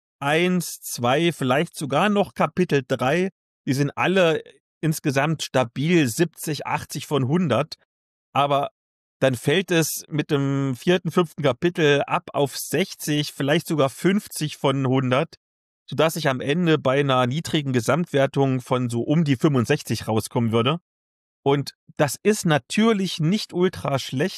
1, 2, vielleicht sogar noch Kapitel 3, die sind alle insgesamt stabil 70, 80 von 100, aber dann fällt es mit dem 4., 5. Kapitel ab auf 60, vielleicht sogar 50 von 100, sodass ich am Ende bei einer niedrigen Gesamtwertung von so um die 65 rauskommen würde. Und das ist natürlich nicht ultra schlecht,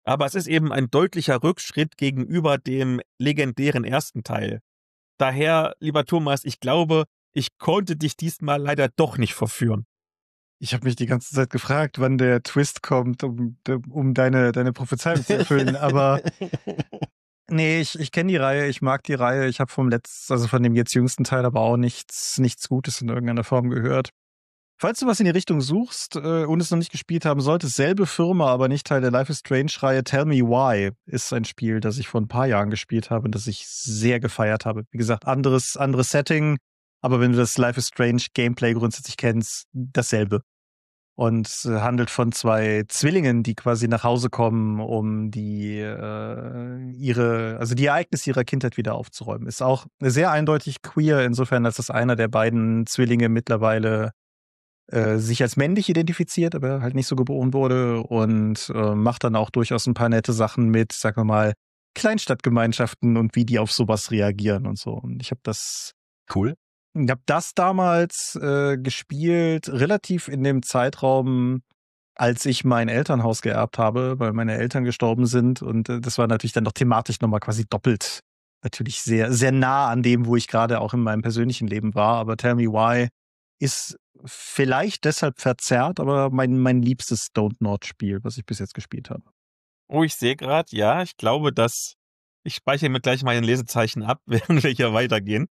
Aber es ist eben ein deutlicher Rückschritt gegenüber dem legendären ersten Teil. Daher, lieber Thomas, ich glaube, ich konnte dich diesmal leider doch nicht verführen. Ich habe mich die ganze Zeit gefragt, wann der Twist kommt, um deine Prophezeiung zu erfüllen. Aber nee, ich kenne die Reihe, ich mag die Reihe. Ich habe von dem jetzt jüngsten Teil aber auch nichts Gutes in irgendeiner Form gehört. Falls du was in die Richtung suchst und es noch nicht gespielt haben solltest, selbe Firma, aber nicht Teil der Life is Strange-Reihe, Tell Me Why ist ein Spiel, das ich vor ein paar Jahren gespielt habe und das ich sehr gefeiert habe. Wie gesagt, anderes Setting, aber wenn du das Life is Strange Gameplay grundsätzlich kennst, dasselbe. Und handelt von 2 Zwillingen, die quasi nach Hause kommen, um die Ereignisse ihrer Kindheit wieder aufzuräumen. Ist auch sehr eindeutig queer, insofern, als das einer der beiden Zwillinge mittlerweile sich als männlich identifiziert, aber halt nicht so geboren wurde und macht dann auch durchaus ein paar nette Sachen mit, sagen wir mal, Kleinstadtgemeinschaften und wie die auf sowas reagieren und so. Und ich habe das Cool. Ich habe das damals gespielt, relativ in dem Zeitraum, als ich mein Elternhaus geerbt habe, weil meine Eltern gestorben sind. Und das war natürlich dann doch thematisch nochmal quasi doppelt. Natürlich sehr, sehr nah an dem, wo ich gerade auch in meinem persönlichen Leben war. Aber Tell Me Why ist vielleicht deshalb verzerrt, aber mein liebstes Don't Not-Spiel, was ich bis jetzt gespielt habe. Oh, ich sehe gerade, ja, ich glaube, ich speichere mir gleich meine Lesezeichen ab, während wir hier weitergehen.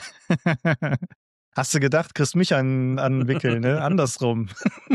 Hast du gedacht, kriegst mich an Wickel, ne? Andersrum.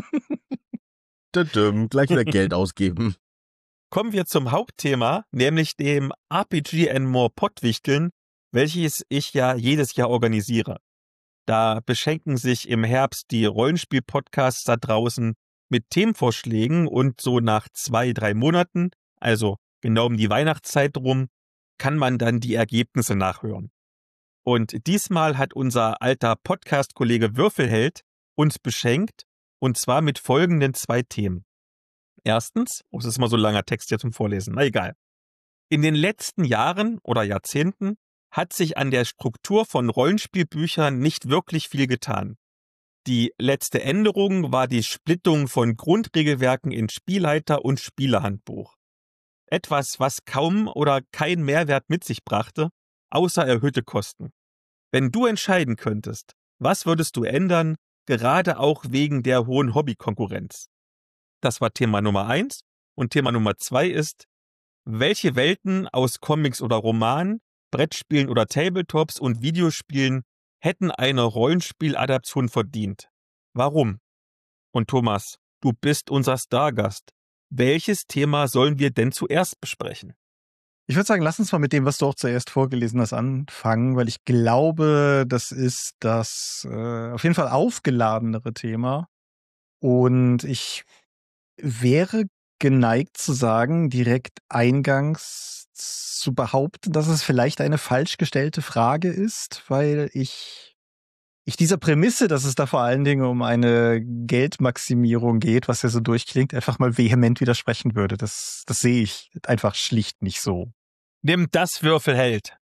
Gleich wieder Geld ausgeben. Kommen wir zum Hauptthema, nämlich dem RPG and More Pottwichteln, welches ich ja jedes Jahr organisiere. Da beschenken sich im Herbst die Rollenspiel-Podcasts da draußen mit Themenvorschlägen und so nach 2-3 Monaten, also genau um die Weihnachtszeit rum, kann man dann die Ergebnisse nachhören. Und diesmal hat unser alter Podcast-Kollege Würfelheld uns beschenkt, und zwar mit folgenden 2 Themen. Erstens, das ist mal so ein langer Text hier zum Vorlesen, na egal. In den letzten Jahren oder Jahrzehnten hat sich an der Struktur von Rollenspielbüchern nicht wirklich viel getan. Die letzte Änderung war die Splittung von Grundregelwerken in Spielleiter und Spielerhandbuch. Etwas, was kaum oder keinen Mehrwert mit sich brachte, außer erhöhte Kosten. Wenn du entscheiden könntest, was würdest du ändern, gerade auch wegen der hohen Hobbykonkurrenz? Das war Thema Nummer 1. Und Thema Nummer 2 ist, welche Welten aus Comics oder Romanen, Brettspielen oder Tabletops und Videospielen hätten eine Rollenspieladaption verdient? Warum? Und Thomas, du bist unser Stargast. Welches Thema sollen wir denn zuerst besprechen? Ich würde sagen, lass uns mal mit dem, was du auch zuerst vorgelesen hast, anfangen, weil ich glaube, das ist das auf jeden Fall aufgeladenere Thema. Und ich wäre geneigt zu sagen, direkt eingangs zu behaupten, dass es vielleicht eine falsch gestellte Frage ist, weil ich dieser Prämisse, dass es da vor allen Dingen um eine Geldmaximierung geht, was ja so durchklingt, einfach mal vehement widersprechen würde. Das sehe ich einfach schlicht nicht so. Nimm das, Würfelheld.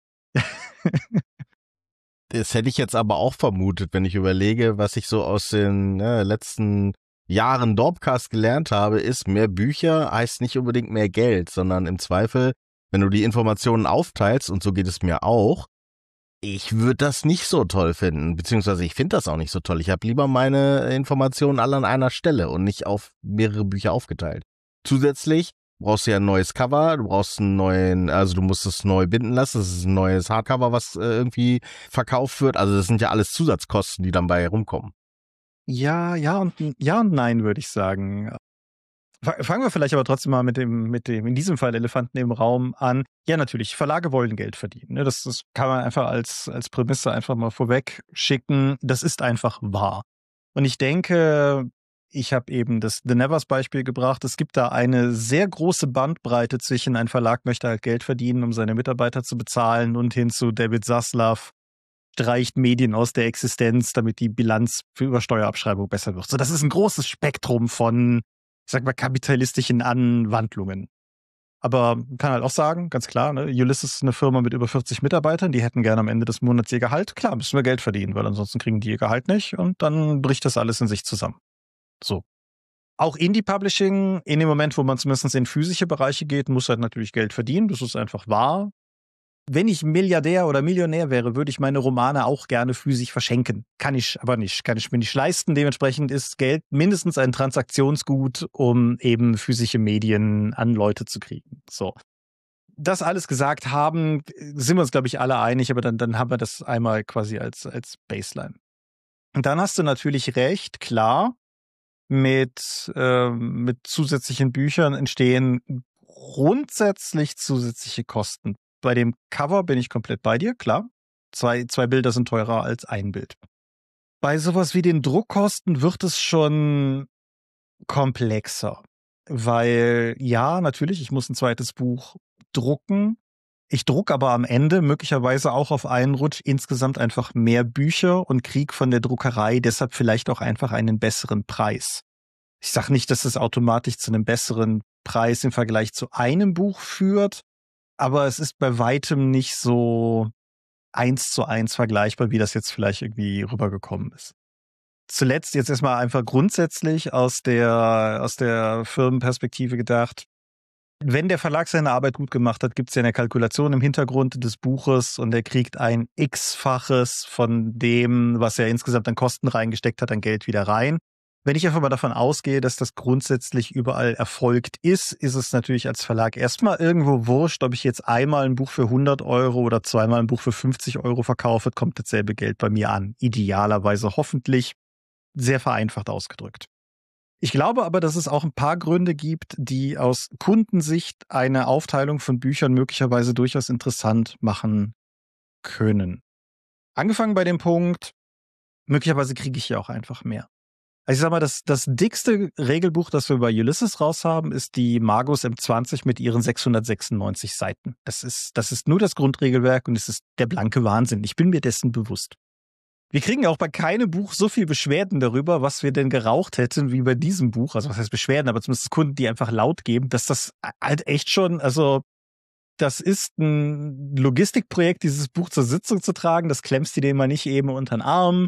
Das hätte ich jetzt aber auch vermutet, wenn ich überlege, was ich so aus den letzten Jahren Dorpcast gelernt habe, ist, mehr Bücher heißt nicht unbedingt mehr Geld, sondern im Zweifel, wenn du die Informationen aufteilst, und so geht es mir auch, ich würde das nicht so toll finden, beziehungsweise ich finde das auch nicht so toll. Ich habe lieber meine Informationen alle an einer Stelle und nicht auf mehrere Bücher aufgeteilt. Zusätzlich brauchst du ja ein neues Cover, du brauchst einen neuen, also du musst es neu binden lassen, das ist ein neues Hardcover, was irgendwie verkauft wird, also das sind ja alles Zusatzkosten, die dann bei rumkommen. Ja und nein, würde ich sagen. Fangen wir vielleicht aber trotzdem mal mit dem, in diesem Fall Elefanten im Raum an. Ja, natürlich, Verlage wollen Geld verdienen. Ne? Das kann man einfach als Prämisse einfach mal vorweg schicken. Das ist einfach wahr. Und ich denke, ich habe eben das The Nevers Beispiel gebracht. Es gibt da eine sehr große Bandbreite zwischen, ein Verlag möchte halt Geld verdienen, um seine Mitarbeiter zu bezahlen, und hin zu David Zaslav streicht Medien aus der Existenz, damit die Bilanz für Steuerabschreibung besser wird. So, das ist ein großes Spektrum von, ich sag mal, kapitalistischen Anwandlungen. Aber man kann halt auch sagen, ganz klar, ne, Ulysses ist eine Firma mit über 40 Mitarbeitern, die hätten gerne am Ende des Monats ihr Gehalt. Klar, müssen wir Geld verdienen, weil ansonsten kriegen die ihr Gehalt nicht und dann bricht das alles in sich zusammen. So. Auch Indie-Publishing, in dem Moment, wo man zumindest in physische Bereiche geht, muss halt natürlich Geld verdienen. Das ist einfach wahr. Wenn ich Milliardär oder Millionär wäre, würde ich meine Romane auch gerne physisch verschenken. Kann ich aber nicht. Kann ich mir nicht leisten. Dementsprechend ist Geld mindestens ein Transaktionsgut, um eben physische Medien an Leute zu kriegen. So. Das alles gesagt haben, sind wir uns, glaube ich, alle einig, aber dann haben wir das einmal quasi als Baseline. Und dann hast du natürlich recht, klar, mit zusätzlichen Büchern entstehen grundsätzlich zusätzliche Kosten. Bei dem Cover bin ich komplett bei dir, klar. Zwei Bilder sind teurer als ein Bild. Bei sowas wie den Druckkosten wird es schon komplexer. Weil, ja, natürlich, ich muss ein zweites Buch drucken. Ich druck aber am Ende möglicherweise auch auf einen Rutsch insgesamt einfach mehr Bücher und krieg von der Druckerei deshalb vielleicht auch einfach einen besseren Preis. Ich sage nicht, dass es automatisch zu einem besseren Preis im Vergleich zu einem Buch führt, aber es ist bei weitem nicht so 1:1 vergleichbar, wie das jetzt vielleicht irgendwie rübergekommen ist. Zuletzt jetzt erstmal einfach grundsätzlich aus der Firmenperspektive gedacht, wenn der Verlag seine Arbeit gut gemacht hat, gibt es ja eine Kalkulation im Hintergrund des Buches und er kriegt ein X-faches von dem, was er insgesamt an Kosten reingesteckt hat, an Geld wieder rein. Wenn ich einfach mal davon ausgehe, dass das grundsätzlich überall erfolgt ist es natürlich als Verlag erstmal irgendwo wurscht, ob ich jetzt einmal ein Buch für 100 Euro oder zweimal ein Buch für 50 Euro verkaufe, kommt dasselbe Geld bei mir an. Idealerweise hoffentlich, sehr vereinfacht ausgedrückt. Ich glaube aber, dass es auch ein paar Gründe gibt, die aus Kundensicht eine Aufteilung von Büchern möglicherweise durchaus interessant machen können. Angefangen bei dem Punkt, möglicherweise kriege ich ja auch einfach mehr. Also ich sag mal, das dickste Regelbuch, das wir bei Ulysses raushaben, ist die Magus M20 mit ihren 696 Seiten. Das ist nur das Grundregelwerk und es ist der blanke Wahnsinn. Ich bin mir dessen bewusst. Wir kriegen ja auch bei keinem Buch so viel Beschwerden darüber, was wir denn geraucht hätten, wie bei diesem Buch. Also was heißt Beschwerden, aber zumindest Kunden, die einfach laut geben, dass das halt echt schon, also das ist ein Logistikprojekt, dieses Buch zur Sitzung zu tragen. Das klemmst du dir mal nicht eben unter den Arm.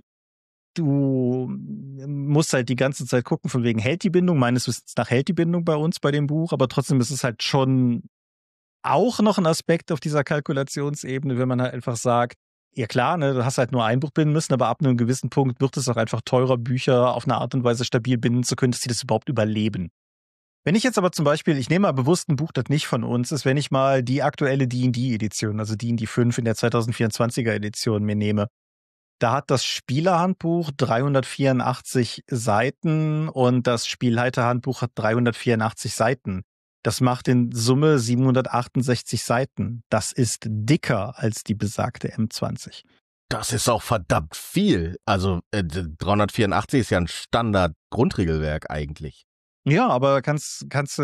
Du musst halt die ganze Zeit gucken, von wegen hält die Bindung. Meines Wissens nach hält die Bindung bei uns bei dem Buch, aber trotzdem ist es halt schon auch noch ein Aspekt auf dieser Kalkulationsebene, wenn man halt einfach sagt, ja klar, ne, du hast halt nur ein Buch binden müssen, aber ab einem gewissen Punkt wird es auch einfach teurer, Bücher auf eine Art und Weise stabil binden zu können, dass sie das überhaupt überleben. Wenn ich jetzt aber zum Beispiel, ich nehme mal bewusst ein Buch, das nicht von uns ist, wenn ich mal die aktuelle D&D-Edition, also D&D 5 in der 2024er-Edition mir nehme, da hat das Spielerhandbuch 384 Seiten und das Spielleiterhandbuch hat 384 Seiten. Das macht in Summe 768 Seiten. Das ist dicker als die besagte M20. Das ist auch verdammt viel. Also 384 ist ja ein Standard-Grundregelwerk eigentlich. Ja, aber kannst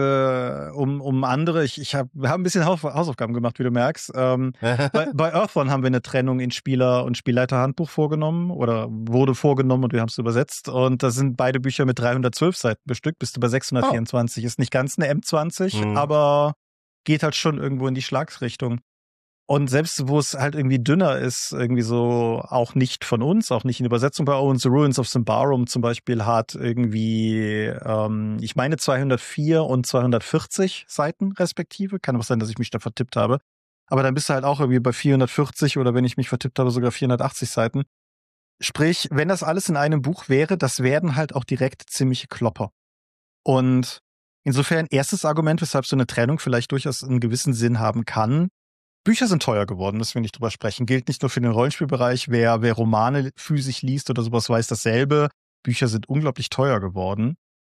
um andere, wir haben ein bisschen Hausaufgaben gemacht, wie du merkst. Bei Earthborn haben wir eine Trennung in Spieler- und Spielleiterhandbuch vorgenommen oder wurde vorgenommen und wir haben es übersetzt. Und da sind beide Bücher mit 312 Seiten bestückt, bist du bei 624. Ist nicht ganz eine M20, aber geht halt schon irgendwo in die Schlagsrichtung. Und selbst wo es halt irgendwie dünner ist, irgendwie so auch nicht von uns, auch nicht in Übersetzung bei uns, The Ruins of Symbaroum zum Beispiel hat irgendwie, ich meine 204 und 240 Seiten respektive. Kann auch sein, dass ich mich da vertippt habe. Aber dann bist du halt auch irgendwie bei 440 oder wenn ich mich vertippt habe, sogar 480 Seiten. Sprich, wenn das alles in einem Buch wäre, das werden halt auch direkt ziemliche Klopper. Und insofern erstes Argument, weshalb so eine Trennung vielleicht durchaus einen gewissen Sinn haben kann. Bücher sind teuer geworden, müssen wir nicht drüber sprechen. Gilt nicht nur für den Rollenspielbereich. Wer Romane physisch liest oder sowas, weiß dasselbe. Bücher sind unglaublich teuer geworden.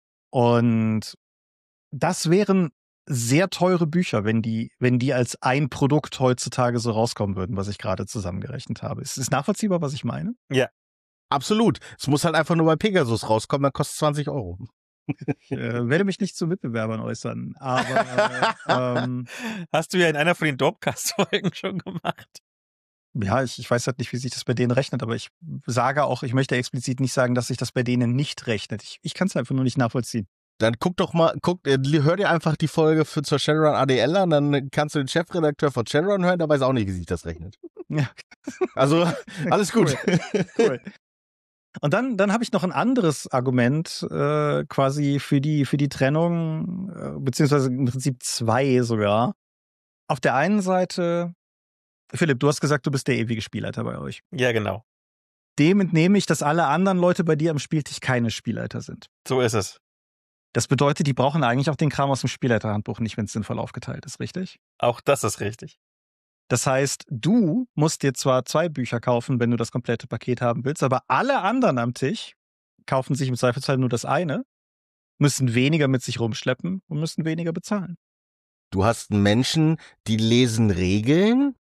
Und das wären sehr teure Bücher, wenn die als ein Produkt heutzutage so rauskommen würden, was ich gerade zusammengerechnet habe. Ist es nachvollziehbar, was ich meine? Ja, absolut. Es muss halt einfach nur bei Pegasus rauskommen, dann kostet 20 Euro. Ich werde mich nicht zu Mitbewerbern äußern, aber hast du ja in einer von den Dopecast-Folgen schon gemacht. Ja, ich weiß halt nicht, wie sich das bei denen rechnet, aber ich sage auch, ich möchte explizit nicht sagen, dass sich das bei denen nicht rechnet. Ich kann es einfach nur nicht nachvollziehen. Dann hör dir einfach die Folge zur Shadowrun ADL an, dann kannst du den Chefredakteur von Shadowrun hören, der weiß auch nicht, wie sich das rechnet. Ja. Also, alles gut. Cool. Und dann habe ich noch ein anderes Argument quasi für die Trennung, beziehungsweise im Prinzip zwei sogar. Auf der einen Seite, Philipp, du hast gesagt, du bist der ewige Spielleiter bei euch. Ja, genau. Dem entnehme ich, dass alle anderen Leute bei dir am Spieltisch keine Spielleiter sind. So ist es. Das bedeutet, die brauchen eigentlich auch den Kram aus dem Spielleiterhandbuch nicht, wenn es sinnvoll aufgeteilt ist, richtig? Auch das ist richtig. Das heißt, du musst dir zwar 2 Bücher kaufen, wenn du das komplette Paket haben willst, aber alle anderen am Tisch kaufen sich im Zweifelsfall nur das eine, müssen weniger mit sich rumschleppen und müssen weniger bezahlen. Du hast Menschen, die lesen Regeln?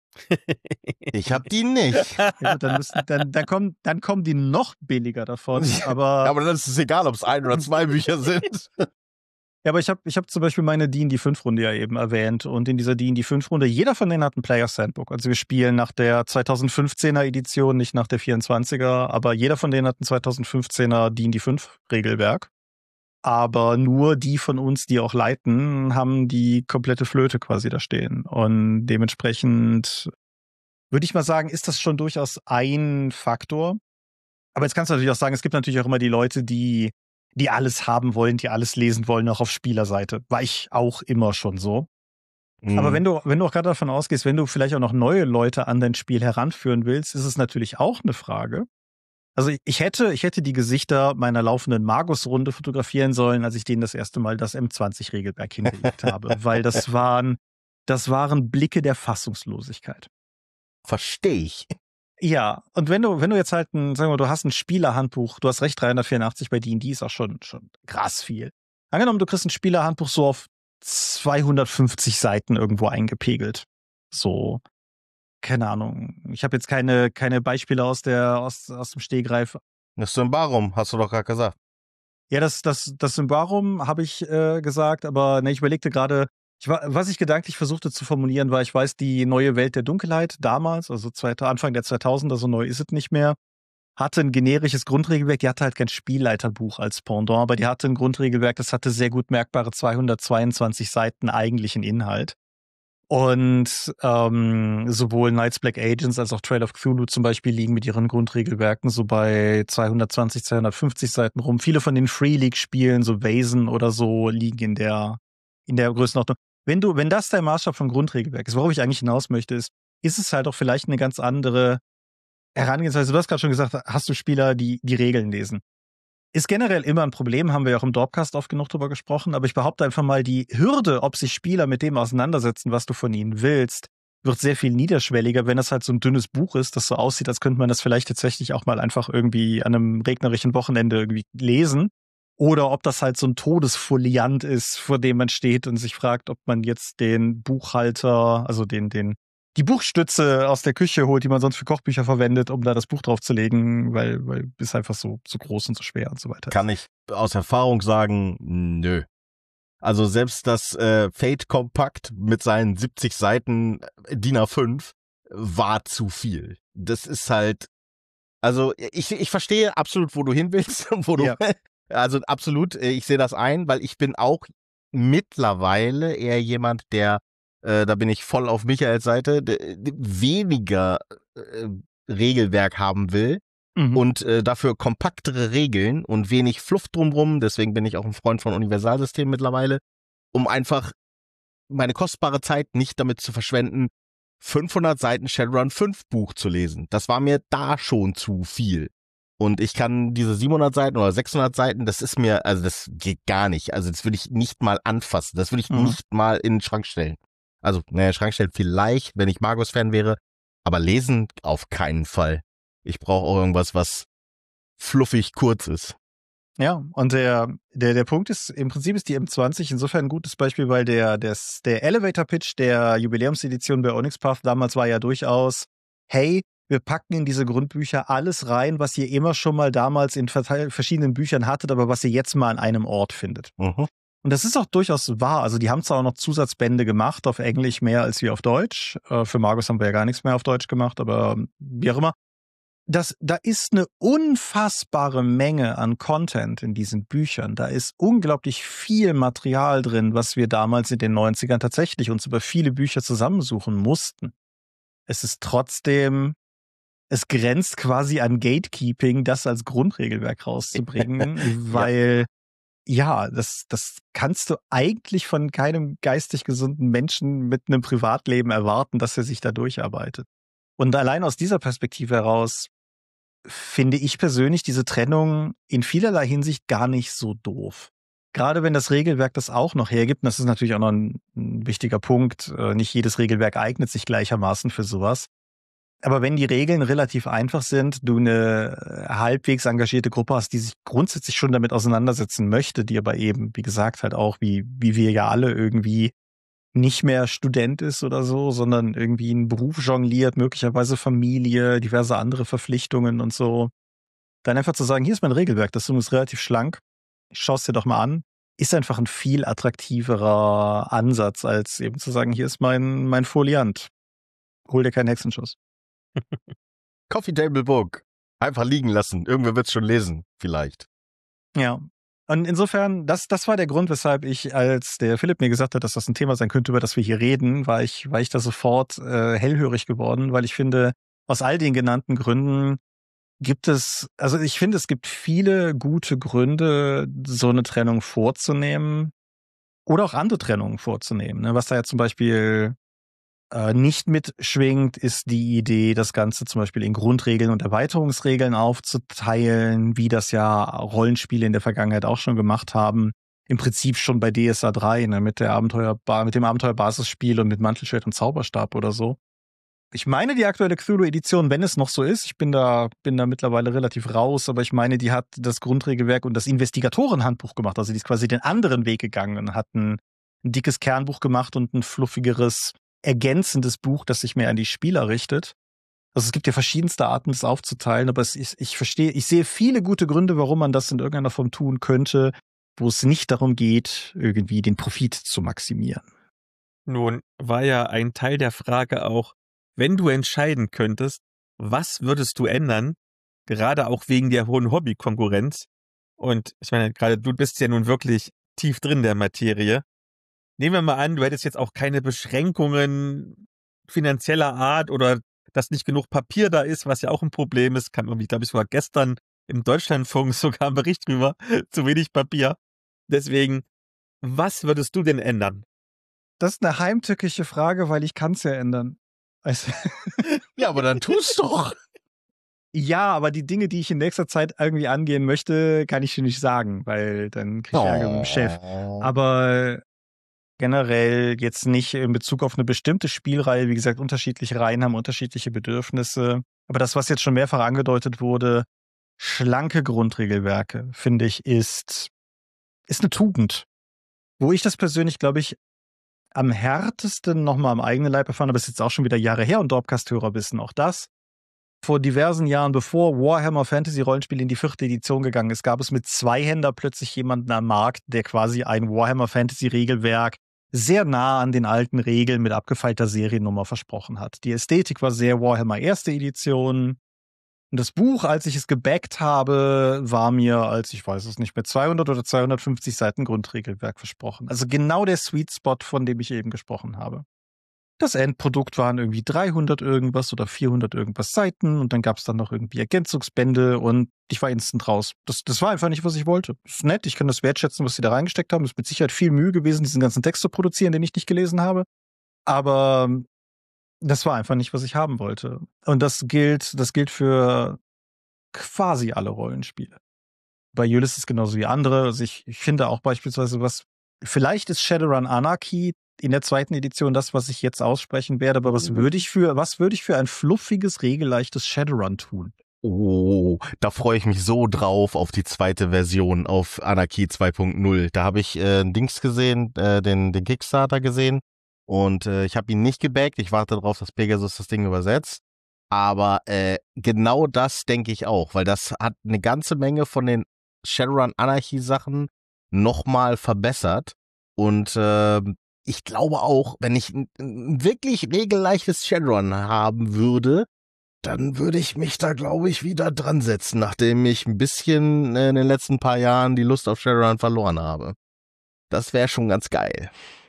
Ich hab die nicht. Ja, dann kommen die noch billiger davon. Aber dann ist es egal, ob es 1 oder 2 Bücher sind. ja, aber ich hab zum Beispiel meine D&D 5-Runde ja eben erwähnt. Und in dieser D&D 5-Runde, jeder von denen hat ein Player's Handbook. Also wir spielen nach der 2015er Edition, nicht nach der 24er. Aber jeder von denen hat ein 2015er D&D 5 Regelwerk. Aber nur die von uns, die auch leiten, haben die komplette Flöte quasi da stehen. Und dementsprechend würde ich mal sagen, ist das schon durchaus ein Faktor. Aber jetzt kannst du natürlich auch sagen, es gibt natürlich auch immer die Leute, die alles haben wollen, die alles lesen wollen, auch auf Spielerseite. War ich auch immer schon so. Aber wenn du auch gerade davon ausgehst, wenn du vielleicht auch noch neue Leute an dein Spiel heranführen willst, ist es natürlich auch eine Frage. Also ich hätte die Gesichter meiner laufenden Magus-Runde fotografieren sollen, als ich denen das erste Mal das M20-Regelwerk hingelegt habe. Weil das waren Blicke der Fassungslosigkeit. Verstehe ich. Ja, und wenn du jetzt halt sagen wir mal, du hast ein Spielerhandbuch, du hast recht, 384 bei D&D ist auch schon krass viel. Angenommen, du kriegst ein Spielerhandbuch so auf 250 Seiten irgendwo eingepegelt. So, keine Ahnung. Ich habe jetzt keine Beispiele aus dem Stegreif. Das Symbarum, hast du doch gerade gesagt. Ja, das Symbarum habe ich gesagt, aber ne, ich überlegte gerade, was ich gedanklich versuchte zu formulieren, war, ich weiß, die neue Welt der Dunkelheit damals, also Anfang der 2000er, so neu ist es nicht mehr, hatte ein generisches Grundregelwerk, die hatte halt kein Spielleiterbuch als Pendant, aber die hatte ein Grundregelwerk, das hatte sehr gut merkbare 222 Seiten eigentlichen Inhalt. Und sowohl Knights Black Agents als auch Trail of Cthulhu zum Beispiel liegen mit ihren Grundregelwerken so bei 220, 250 Seiten rum. Viele von den Free League Spielen, so Vaesen oder so, liegen in der Größenordnung. Wenn das der Maßstab von Grundregelwerk ist, worauf ich eigentlich hinaus möchte, ist es halt auch vielleicht eine ganz andere Herangehensweise. Du hast gerade schon gesagt, hast du Spieler, die Regeln lesen. Ist generell immer ein Problem, haben wir ja auch im Dorpcast oft genug drüber gesprochen, aber ich behaupte einfach mal, die Hürde, ob sich Spieler mit dem auseinandersetzen, was du von ihnen willst, wird sehr viel niederschwelliger, wenn das halt so ein dünnes Buch ist, das so aussieht, als könnte man das vielleicht tatsächlich auch mal einfach irgendwie an einem regnerischen Wochenende irgendwie lesen. Oder ob das halt so ein Todesfoliant ist, vor dem man steht und sich fragt, ob man jetzt den Buchhalter, also die Buchstütze aus der Küche holt, die man sonst für Kochbücher verwendet, um da das Buch draufzulegen, weil ist einfach so groß und so schwer und so weiter. Kann ich aus Erfahrung sagen, nö. Also selbst das Fate Kompakt mit seinen 70 Seiten DIN A5 war zu viel. Das ist halt, also ich verstehe absolut, wo du hin willst und wo du, ja. Also absolut, ich sehe das ein, weil ich bin auch mittlerweile eher jemand, der da bin ich voll auf Michaels Seite, weniger Regelwerk haben will und dafür kompaktere Regeln und wenig Fluff drumrum. Deswegen bin ich auch ein Freund von Universalsystemen mittlerweile, um einfach meine kostbare Zeit nicht damit zu verschwenden, 500 Seiten Shadowrun 5 Buch zu lesen. Das war mir da schon zu viel. Und ich kann diese 700 Seiten oder 600 Seiten, das ist mir, also das geht gar nicht. Also das würde ich nicht mal anfassen. Das würde ich nicht mal in den Schrank stellen. Also, naja, Schrank stellen vielleicht, wenn ich Magus-Fan wäre, aber lesen auf keinen Fall. Ich brauche auch irgendwas, was fluffig kurz ist. Ja, und der Punkt ist, im Prinzip ist die M20 insofern ein gutes Beispiel, weil der Elevator-Pitch der Jubiläumsedition bei Onyx Path damals war ja durchaus, hey, wir packen in diese Grundbücher alles rein, was ihr immer schon mal damals in verschiedenen Büchern hattet, aber was ihr jetzt mal an einem Ort findet. Und das ist auch durchaus wahr. Also die haben zwar auch noch Zusatzbände gemacht, auf Englisch mehr als wir auf Deutsch. Für Magus haben wir ja gar nichts mehr auf Deutsch gemacht, aber wie auch immer. Da ist eine unfassbare Menge an Content in diesen Büchern. Da ist unglaublich viel Material drin, was wir damals in den 90ern tatsächlich uns über viele Bücher zusammensuchen mussten. Es ist trotzdem es grenzt quasi an Gatekeeping, das als Grundregelwerk rauszubringen, weil ja, das kannst du eigentlich von keinem geistig gesunden Menschen mit einem Privatleben erwarten, dass er sich da durcharbeitet. Und allein aus dieser Perspektive heraus finde ich persönlich diese Trennung in vielerlei Hinsicht gar nicht so doof. Gerade wenn das Regelwerk das auch noch hergibt, und das ist natürlich auch noch ein wichtiger Punkt, nicht jedes Regelwerk eignet sich gleichermaßen für sowas. Aber wenn die Regeln relativ einfach sind, du eine halbwegs engagierte Gruppe hast, die sich grundsätzlich schon damit auseinandersetzen möchte, die aber eben, wie gesagt, halt auch, wie wir ja alle irgendwie nicht mehr Student ist oder so, sondern irgendwie einen Beruf jongliert, möglicherweise Familie, diverse andere Verpflichtungen und so. Dann einfach zu sagen, hier ist mein Regelwerk, das ist relativ schlank, schau es dir doch mal an, ist einfach ein viel attraktiverer Ansatz, als eben zu sagen, hier ist mein Foliant. Hol dir keinen Hexenschuss. Coffee Table Book. Einfach liegen lassen. Irgendwer wird's schon lesen, vielleicht. Ja. Und insofern, das war der Grund, weshalb ich, als der Philipp mir gesagt hat, dass das ein Thema sein könnte, über das wir hier reden, war ich da sofort hellhörig geworden, weil ich finde, aus all den genannten Gründen ich finde, es gibt viele gute Gründe, so eine Trennung vorzunehmen oder auch andere Trennungen vorzunehmen. Ne? Was da ja zum Beispiel nicht mitschwingt, ist die Idee, das Ganze zum Beispiel in Grundregeln und Erweiterungsregeln aufzuteilen, wie das ja Rollenspiele in der Vergangenheit auch schon gemacht haben. Im Prinzip schon bei DSA 3, ne, mit dem Abenteuerbasisspiel und mit Mantelschwert und Zauberstab oder so. Ich meine, die aktuelle Cthulhu-Edition, wenn es noch so ist, ich bin da mittlerweile relativ raus, aber ich meine, die hat das Grundregelwerk und das Investigatorenhandbuch gemacht. Also die ist quasi den anderen Weg gegangen und hat ein dickes Kernbuch gemacht und ein fluffigeres, ergänzendes Buch, das sich mehr an die Spieler richtet. Also es gibt ja verschiedenste Arten, das aufzuteilen, aber ich sehe viele gute Gründe, warum man das in irgendeiner Form tun könnte, wo es nicht darum geht, irgendwie den Profit zu maximieren. Nun war ja ein Teil der Frage auch, wenn du entscheiden könntest, was würdest du ändern, gerade auch wegen der hohen Hobbykonkurrenz? Und ich meine, gerade du bist ja nun wirklich tief drin in der Materie. Nehmen wir mal an, du hättest jetzt auch keine Beschränkungen finanzieller Art oder dass nicht genug Papier da ist, was ja auch ein Problem ist. Kam irgendwie, glaube ich, sogar gestern im Deutschlandfunk sogar ein Bericht drüber. Zu wenig Papier. Deswegen, was würdest du denn ändern? Das ist eine heimtückische Frage, weil ich kann es ja ändern. Also Ja, aber dann tust doch. Ja, aber die Dinge, die ich in nächster Zeit irgendwie angehen möchte, kann ich dir nicht sagen, weil dann kriege ich Ärger mit dem Chef. Aber generell jetzt nicht in Bezug auf eine bestimmte Spielreihe. Wie gesagt, unterschiedliche Reihen haben unterschiedliche Bedürfnisse. Aber das, was jetzt schon mehrfach angedeutet wurde, schlanke Grundregelwerke, finde ich, ist eine Tugend. Wo ich das persönlich, glaube ich, am härtesten nochmal am eigenen Leib erfahren habe, ist jetzt auch schon wieder Jahre her und Dorpcast-Hörer wissen auch das. Vor diversen Jahren, bevor Warhammer Fantasy Rollenspiel in die 4. Edition gegangen ist, gab es mit Zweihänder plötzlich jemanden am Markt, der quasi ein Warhammer Fantasy Regelwerk sehr nah an den alten Regeln mit abgefeilter Seriennummer versprochen hat. Die Ästhetik war sehr Warhammer 1. Edition. Und das Buch, als ich es gebackt habe, war mir als, ich weiß es nicht mehr, 200 oder 250 Seiten Grundregelwerk versprochen. Also genau der Sweet Spot, von dem ich eben gesprochen habe. Das Endprodukt waren irgendwie 300 irgendwas oder 400 irgendwas Seiten und dann gab es dann noch irgendwie Ergänzungsbände und ich war instant raus. Das war einfach nicht, was ich wollte. Das ist nett, ich kann das wertschätzen, was sie da reingesteckt haben. Es ist mit Sicherheit viel Mühe gewesen, diesen ganzen Text zu produzieren, den ich nicht gelesen habe. Aber das war einfach nicht, was ich haben wollte. Und das gilt für quasi alle Rollenspiele. Bei Ulysses genauso wie andere. Also ich finde auch beispielsweise vielleicht ist Shadowrun Anarchy in der 2. Edition das, was ich jetzt aussprechen werde, aber was würde ich für ein fluffiges, regelleichtes Shadowrun tun? Oh, da freue ich mich so drauf auf die 2. Version, auf Anarchy 2.0. Da habe ich ein Dings gesehen, den Kickstarter gesehen und ich habe ihn nicht gebackt. Ich warte darauf, dass Pegasus das Ding übersetzt. Aber genau das denke ich auch, weil das hat eine ganze Menge von den Shadowrun Anarchy Sachen nochmal verbessert und ich glaube auch, wenn ich ein wirklich regelleichtes Shadowrun haben würde, dann würde ich mich da, glaube ich, wieder dran setzen, nachdem ich ein bisschen in den letzten paar Jahren die Lust auf Shadowrun verloren habe. Das wäre schon ganz geil.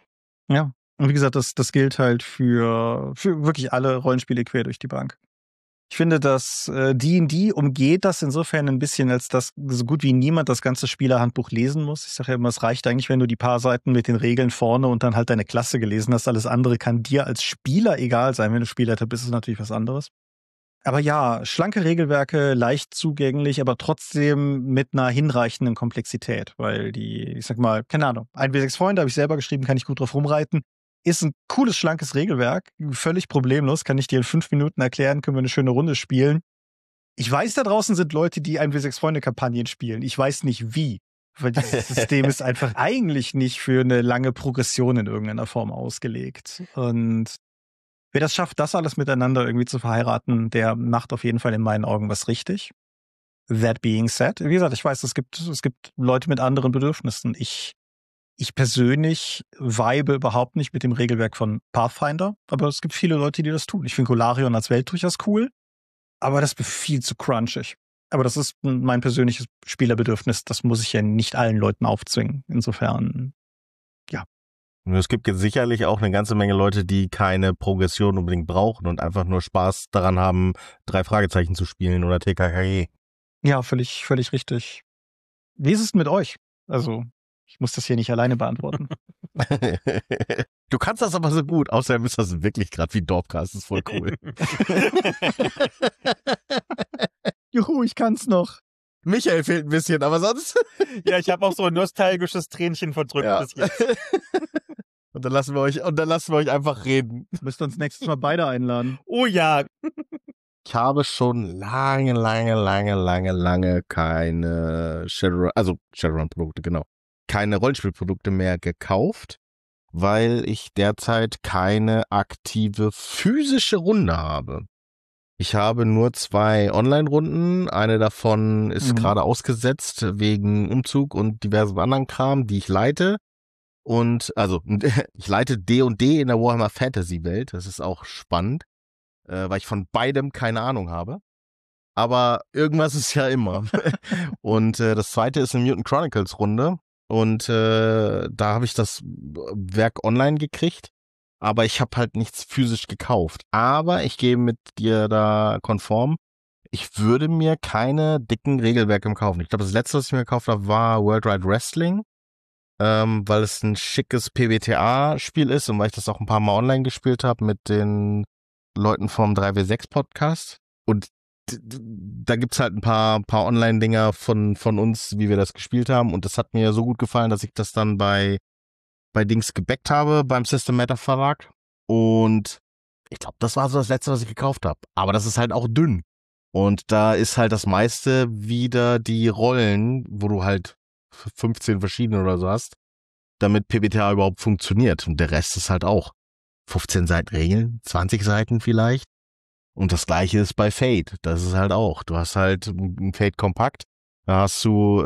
Ja, und wie gesagt, das gilt halt für wirklich alle Rollenspiele quer durch die Bank. Ich finde, dass D&D umgeht das insofern ein bisschen, als dass so gut wie niemand das ganze Spielerhandbuch lesen muss. Ich sage ja immer, es reicht eigentlich, wenn du die paar Seiten mit den Regeln vorne und dann halt deine Klasse gelesen hast. Alles andere kann dir als Spieler egal sein. Wenn du Spielleiter bist, ist es natürlich was anderes. Aber ja, schlanke Regelwerke, leicht zugänglich, aber trotzdem mit einer hinreichenden Komplexität. Weil ich sag mal, keine Ahnung, 1W6 Freunde habe ich selber geschrieben, kann ich gut drauf rumreiten. Ist ein cooles, schlankes Regelwerk, völlig problemlos, kann ich dir in 5 Minuten erklären, können wir eine schöne Runde spielen. Ich weiß, da draußen sind Leute, die 1W6 Freunde-Kampagnen spielen. Ich weiß nicht wie, weil dieses System ist einfach eigentlich nicht für eine lange Progression in irgendeiner Form ausgelegt. Und wer das schafft, das alles miteinander irgendwie zu verheiraten, der macht auf jeden Fall in meinen Augen was richtig. That being said, wie gesagt, ich weiß, es gibt Leute mit anderen Bedürfnissen. Ich persönlich vibe überhaupt nicht mit dem Regelwerk von Pathfinder, aber es gibt viele Leute, die das tun. Ich finde Golarion als Welt durchaus cool, aber das ist mir viel zu crunchig. Aber das ist mein persönliches Spielerbedürfnis. Das muss ich ja nicht allen Leuten aufzwingen. Insofern, ja. Und es gibt jetzt sicherlich auch eine ganze Menge Leute, die keine Progression unbedingt brauchen und einfach nur Spaß daran haben, 3 Fragezeichen zu spielen oder TKKG. Ja, völlig richtig. Wie ist es mit euch? Also, ich muss das hier nicht alleine beantworten. Du kannst das aber so gut. Außerdem ist das wirklich gerade wie Dorpcast. Das ist voll cool. Juhu, ich kann's noch. Michael fehlt ein bisschen, aber sonst... Ja, ich habe auch so ein nostalgisches Tränchen verdrückt bis jetzt. Und dann lassen wir euch einfach reden. Müsst uns nächstes Mal beide einladen. Oh ja. Ich habe schon lange keine Shadowrun-Produkte, genau. Keine Rollenspielprodukte mehr gekauft, weil ich derzeit keine aktive physische Runde habe. Ich habe nur 2 Online-Runden. Eine davon ist gerade ausgesetzt wegen Umzug und diversem anderen Kram, die ich leite. Und also ich leite D&D in der Warhammer Fantasy Welt. Das ist auch spannend, weil ich von beidem keine Ahnung habe. Aber irgendwas ist ja immer. Und das zweite ist eine Mutant Chronicles Runde. Und da habe ich das Werk online gekriegt. Aber ich habe halt nichts physisch gekauft. Aber ich gehe mit dir da konform. Ich würde mir keine dicken Regelwerke kaufen. Ich glaube, das letzte, was ich mir gekauft habe, war World Wide Wrestling. Weil es ein schickes PBTA-Spiel ist und weil ich das auch ein paar Mal online gespielt habe mit den Leuten vom 3W6-Podcast. Und da gibt's halt ein paar Online-Dinger von uns, wie wir das gespielt haben. Und das hat mir so gut gefallen, dass ich das dann bei Dings gebackt habe, beim System Matter Verlag. Und ich glaube, das war so das Letzte, was ich gekauft habe. Aber das ist halt auch dünn. Und da ist halt das meiste wieder die Rollen, wo du halt 15 verschiedene oder so hast, damit PBTA überhaupt funktioniert. Und der Rest ist halt auch 15 Seiten Regeln, 20 Seiten vielleicht. Und das Gleiche ist bei Fate. Das ist halt auch. Du hast halt ein Fate Kompakt. Da hast du,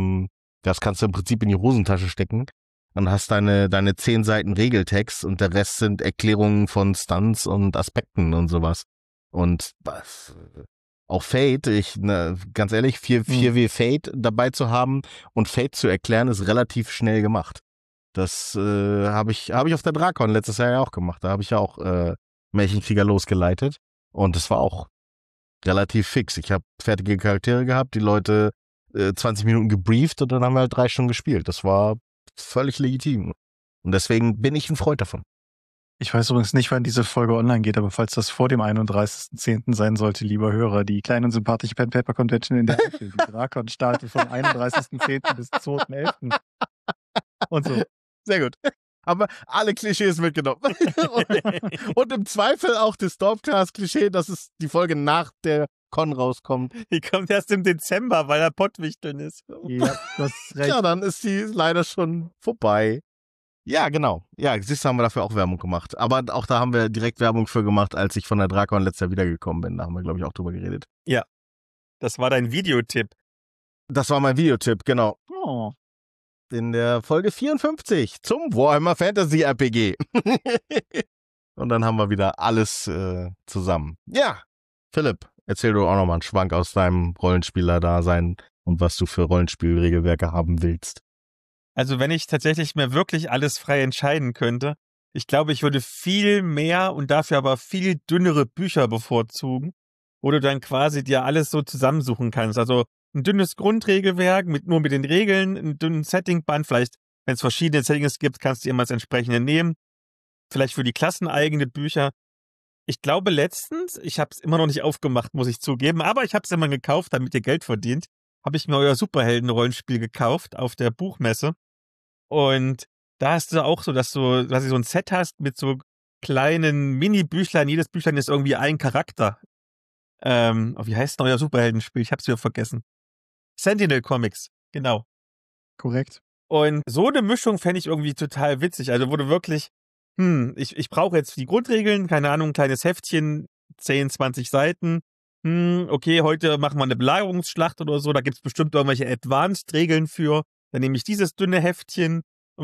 das kannst du im Prinzip in die Hosentasche stecken. Dann hast deine 10 Seiten Regeltext und der Rest sind Erklärungen von Stunts und Aspekten und sowas. Und auch Fate, ganz ehrlich, 4W Fate dabei zu haben und Fate zu erklären, ist relativ schnell gemacht. Das habe ich auf der Drakon letztes Jahr ja auch gemacht. Da habe ich ja auch Märchenkrieger losgeleitet. Und das war auch relativ fix. Ich habe fertige Charaktere gehabt, die Leute 20 Minuten gebrieft und dann haben wir halt 3 Stunden gespielt. Das war völlig legitim. Und deswegen bin ich ein Freund davon. Ich weiß übrigens nicht, wann diese Folge online geht, aber falls das vor dem 31.10. sein sollte, lieber Hörer, die kleine und sympathische Pen Paper Convention in der Eifel, die Drakon startet vom 31.10. bis 2.11. Und so. Sehr gut. Haben wir alle Klischees mitgenommen. Und im Zweifel auch das Dorpcast-Klischee, dass es die Folge nach der Con rauskommt. Die kommt erst im Dezember, weil der Pottwichteln ist. Ja, das ist recht. Ja, dann ist die leider schon vorbei. Ja, genau. Ja, siehst du, haben wir dafür auch Werbung gemacht. Aber auch da haben wir direkt Werbung für gemacht, als ich von der Drakon letztes Jahr wiedergekommen bin. Da haben wir, glaube ich, auch drüber geredet. Ja, das war dein Videotipp. Das war mein Videotipp, genau. Oh. In der Folge 54 zum Warhammer Fantasy RPG. Und dann haben wir wieder alles zusammen. Ja, Philipp, erzähl du auch nochmal einen Schwank aus deinem Rollenspieler-Dasein und was du für Rollenspielregelwerke haben willst. Also wenn ich tatsächlich mir wirklich alles frei entscheiden könnte, ich glaube, ich würde viel mehr und dafür aber viel dünnere Bücher bevorzugen. wo du dann quasi dir alles so zusammensuchen kannst. Also ein dünnes Grundregelwerk nur mit den Regeln, ein dünnes Settingband, vielleicht, wenn es verschiedene Settings gibt, kannst du immer das entsprechende nehmen. Vielleicht für die Klassen eigene Bücher. Ich glaube letztens, ich habe es immer noch nicht aufgemacht, muss ich zugeben, aber ich habe es immer gekauft, damit ihr Geld verdient, habe ich mir euer Superhelden-Rollenspiel gekauft auf der Buchmesse. Und da hast du auch so, dass du so ein Set hast mit so kleinen Mini-Büchlein. Jedes Büchlein ist irgendwie ein Charakter. Wie heißt denn euer Superheldenspiel? Ich hab's wieder vergessen. Sentinel Comics, genau. Korrekt. Und so eine Mischung fände ich irgendwie total witzig. Also wo du wirklich, ich brauche jetzt die Grundregeln, keine Ahnung, ein kleines Heftchen, 10, 20 Seiten. Okay, heute machen wir eine Belagerungsschlacht oder so, da gibt's bestimmt irgendwelche Advanced-Regeln für. Dann nehme ich dieses dünne Heftchen.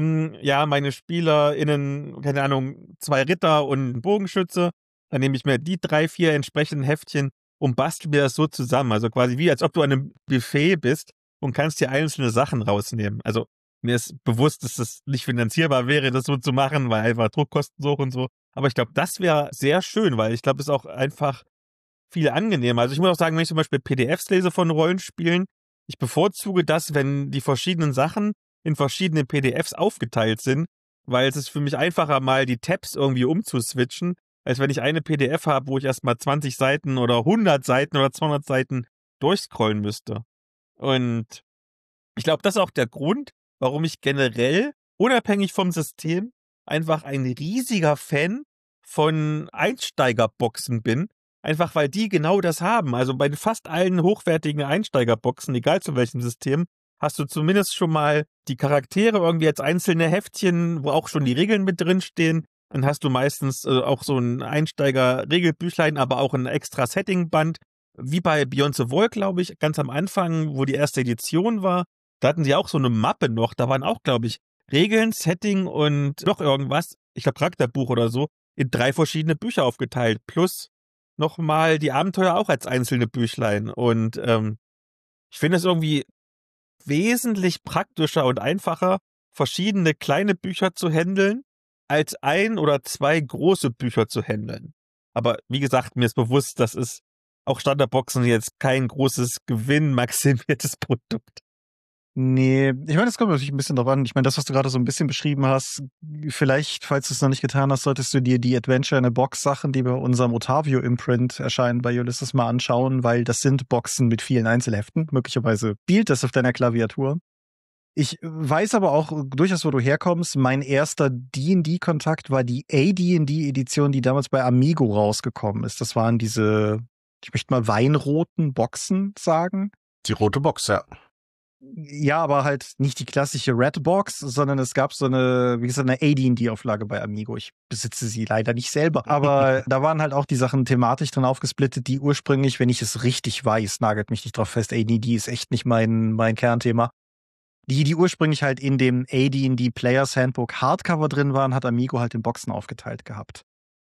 Ja, meine SpielerInnen, keine Ahnung, 2 Ritter und ein Bogenschütze. Dann nehme ich mir die 3, 4 entsprechenden Heftchen und bastel mir das so zusammen. Also quasi wie, als ob du an einem Buffet bist und kannst dir einzelne Sachen rausnehmen. Also mir ist bewusst, dass das nicht finanzierbar wäre, das so zu machen, weil einfach Druckkosten so und so. Aber ich glaube, das wäre sehr schön, weil ich glaube, es ist auch einfach viel angenehmer. Also ich muss auch sagen, wenn ich zum Beispiel PDFs lese von Rollenspielen, ich bevorzuge das, wenn die verschiedenen Sachen in verschiedene PDFs aufgeteilt sind, weil es ist für mich einfacher, mal die Tabs irgendwie umzuswitchen, als wenn ich eine PDF habe, wo ich erstmal 20 Seiten oder 100 Seiten oder 200 Seiten durchscrollen müsste. Und ich glaube, das ist auch der Grund, warum ich generell, unabhängig vom System, einfach ein riesiger Fan von Einsteigerboxen bin. Einfach weil die genau das haben. Also bei fast allen hochwertigen Einsteigerboxen, egal zu welchem System, hast du zumindest schon mal die Charaktere irgendwie als einzelne Heftchen, wo auch schon die Regeln mit drin stehen. Dann hast du meistens auch so ein Einsteiger-Regelbüchlein, aber auch ein extra Settingband. Wie bei Beyond the Wall, glaube ich, ganz am Anfang, wo die erste Edition war. Da hatten sie auch so eine Mappe noch. Da waren auch, glaube ich, Regeln, Setting und noch irgendwas, ich glaube Charakterbuch oder so, in 3 verschiedene Bücher aufgeteilt. Plus nochmal die Abenteuer auch als einzelne Büchlein. Und ich finde es irgendwie wesentlich praktischer und einfacher, verschiedene kleine Bücher zu handeln, als 1 oder 2 große Bücher zu handeln. Aber wie gesagt, mir ist bewusst, das ist auch Standardboxen jetzt kein großes gewinnmaximiertes Produkt. Nee, ich meine, es kommt natürlich ein bisschen drauf an. Ich meine, das, was du gerade so ein bisschen beschrieben hast, vielleicht, falls du es noch nicht getan hast, solltest du dir die Adventure in a Box Sachen, die bei unserem Otavio-Imprint erscheinen bei Ulysses, mal anschauen, weil das sind Boxen mit vielen Einzelheften. Möglicherweise spielt das auf deiner Klaviatur. Ich weiß aber auch durchaus, wo du herkommst. Mein erster D&D-Kontakt war die AD&D-Edition, die damals bei Amigo rausgekommen ist. Das waren diese, ich möchte mal weinroten Boxen sagen. Die rote Box, ja. Ja, aber halt nicht die klassische Red Box, sondern es gab so eine, wie gesagt, eine AD&D-Auflage bei Amigo. Ich besitze sie leider nicht selber. Aber da waren halt auch die Sachen thematisch drin aufgesplittet, die ursprünglich, wenn ich es richtig weiß, nagelt mich nicht drauf fest, AD&D ist echt nicht mein Kernthema. Die ursprünglich halt in dem AD&D Players Handbook Hardcover drin waren, hat Amigo halt in Boxen aufgeteilt gehabt.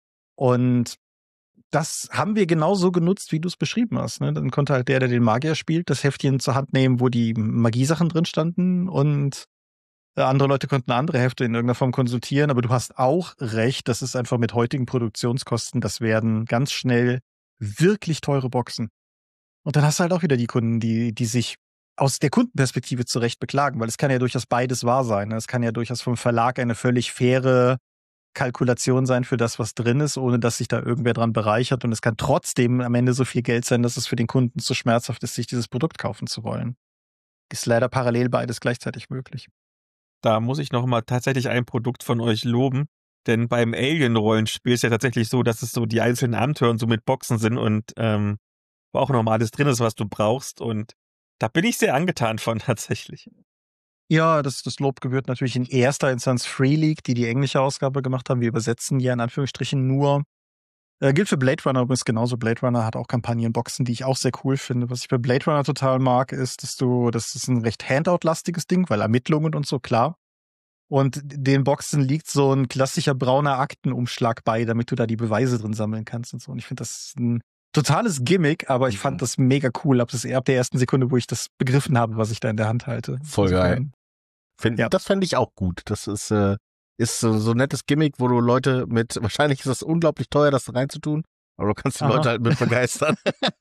Und das haben wir genauso genutzt, wie du es beschrieben hast. Ne? Dann konnte halt der den Magier spielt, das Heftchen zur Hand nehmen, wo die Magiesachen drin standen und andere Leute konnten andere Hefte in irgendeiner Form konsultieren. Aber du hast auch recht, das ist einfach mit heutigen Produktionskosten, das werden ganz schnell wirklich teure Boxen. Und dann hast du halt auch wieder die Kunden, die sich aus der Kundenperspektive zurecht beklagen, weil es kann ja durchaus beides wahr sein. Ne? Es kann ja durchaus vom Verlag eine völlig faire Kalkulation sein für das, was drin ist, ohne dass sich da irgendwer dran bereichert. Und es kann trotzdem am Ende so viel Geld sein, dass es für den Kunden zu schmerzhaft ist, sich dieses Produkt kaufen zu wollen. Ist leider parallel beides gleichzeitig möglich. Da muss ich noch mal tatsächlich ein Produkt von euch loben, denn beim Alien-Rollenspiel ist ja tatsächlich so, dass es so die einzelnen Abenteuer so mit Boxen sind und wo auch noch mal alles drin ist, was du brauchst. Und da bin ich sehr angetan von tatsächlich. Ja, das Lob gebührt natürlich in erster Instanz Free League, die englische Ausgabe gemacht haben. Wir übersetzen ja in Anführungsstrichen nur. Gilt für Blade Runner übrigens genauso. Blade Runner hat auch Kampagnenboxen, die ich auch sehr cool finde. Was ich bei Blade Runner total mag, ist, das ist ein recht Handout-lastiges Ding, weil Ermittlungen und so, klar. Und den Boxen liegt so ein klassischer brauner Aktenumschlag bei, damit du da die Beweise drin sammeln kannst und so. Und ich finde das ein totales Gimmick, aber ich fand das mega cool. Ab der ersten Sekunde, wo ich das begriffen habe, was ich da in der Hand halte. Voll geil. Das fände ich auch gut. Das ist so ein nettes Gimmick, wo du Leute wahrscheinlich ist das unglaublich teuer, das reinzutun, Aber du kannst die Aha. Leute halt mit begeistern.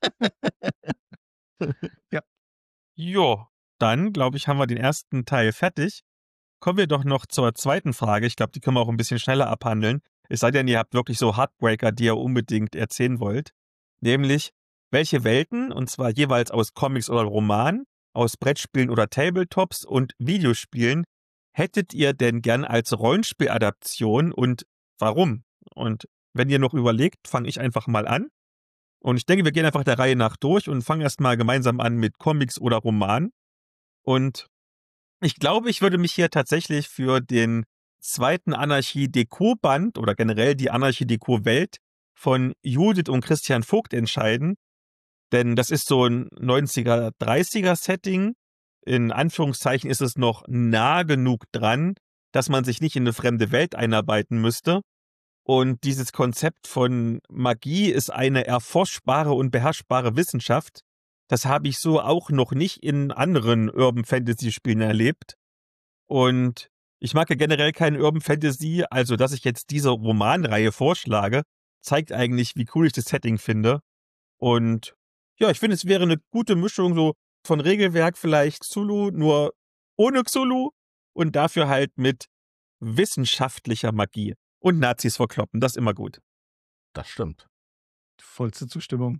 Jo, dann, glaube ich, haben wir den ersten Teil fertig. Kommen wir doch noch zur zweiten Frage. Ich glaube, die können wir auch ein bisschen schneller abhandeln. Es sei denn, ihr habt wirklich so Heartbreaker, die ihr unbedingt erzählen wollt. Nämlich, welche Welten, und zwar jeweils aus Comics oder Romanen, aus Brettspielen oder Tabletops und Videospielen, hättet ihr denn gern als Rollenspieladaption und warum? Und wenn ihr noch überlegt, fange ich einfach mal an. Und ich denke, wir gehen einfach der Reihe nach durch und fangen erstmal gemeinsam an mit Comics oder Romanen. Und ich glaube, ich würde mich hier tatsächlich für den zweiten Anarchie-Deko-Band oder generell die Anarchie-Deko-Welt von Judith und Christian Vogt entscheiden. Denn das ist so ein 90er, 30er Setting. In Anführungszeichen ist es noch nah genug dran, dass man sich nicht in eine fremde Welt einarbeiten müsste. Und dieses Konzept von Magie ist eine erforschbare und beherrschbare Wissenschaft. Das habe ich so auch noch nicht in anderen Urban Fantasy Spielen erlebt. Und ich mag ja generell kein Urban Fantasy, also dass ich jetzt diese Romanreihe vorschlage, zeigt eigentlich, wie cool ich das Setting finde. Und ja, ich finde, es wäre eine gute Mischung so von Regelwerk vielleicht Cthulhu, nur ohne Cthulhu und dafür halt mit wissenschaftlicher Magie. Und Nazis verkloppen, das ist immer gut. Das stimmt. Vollste Zustimmung.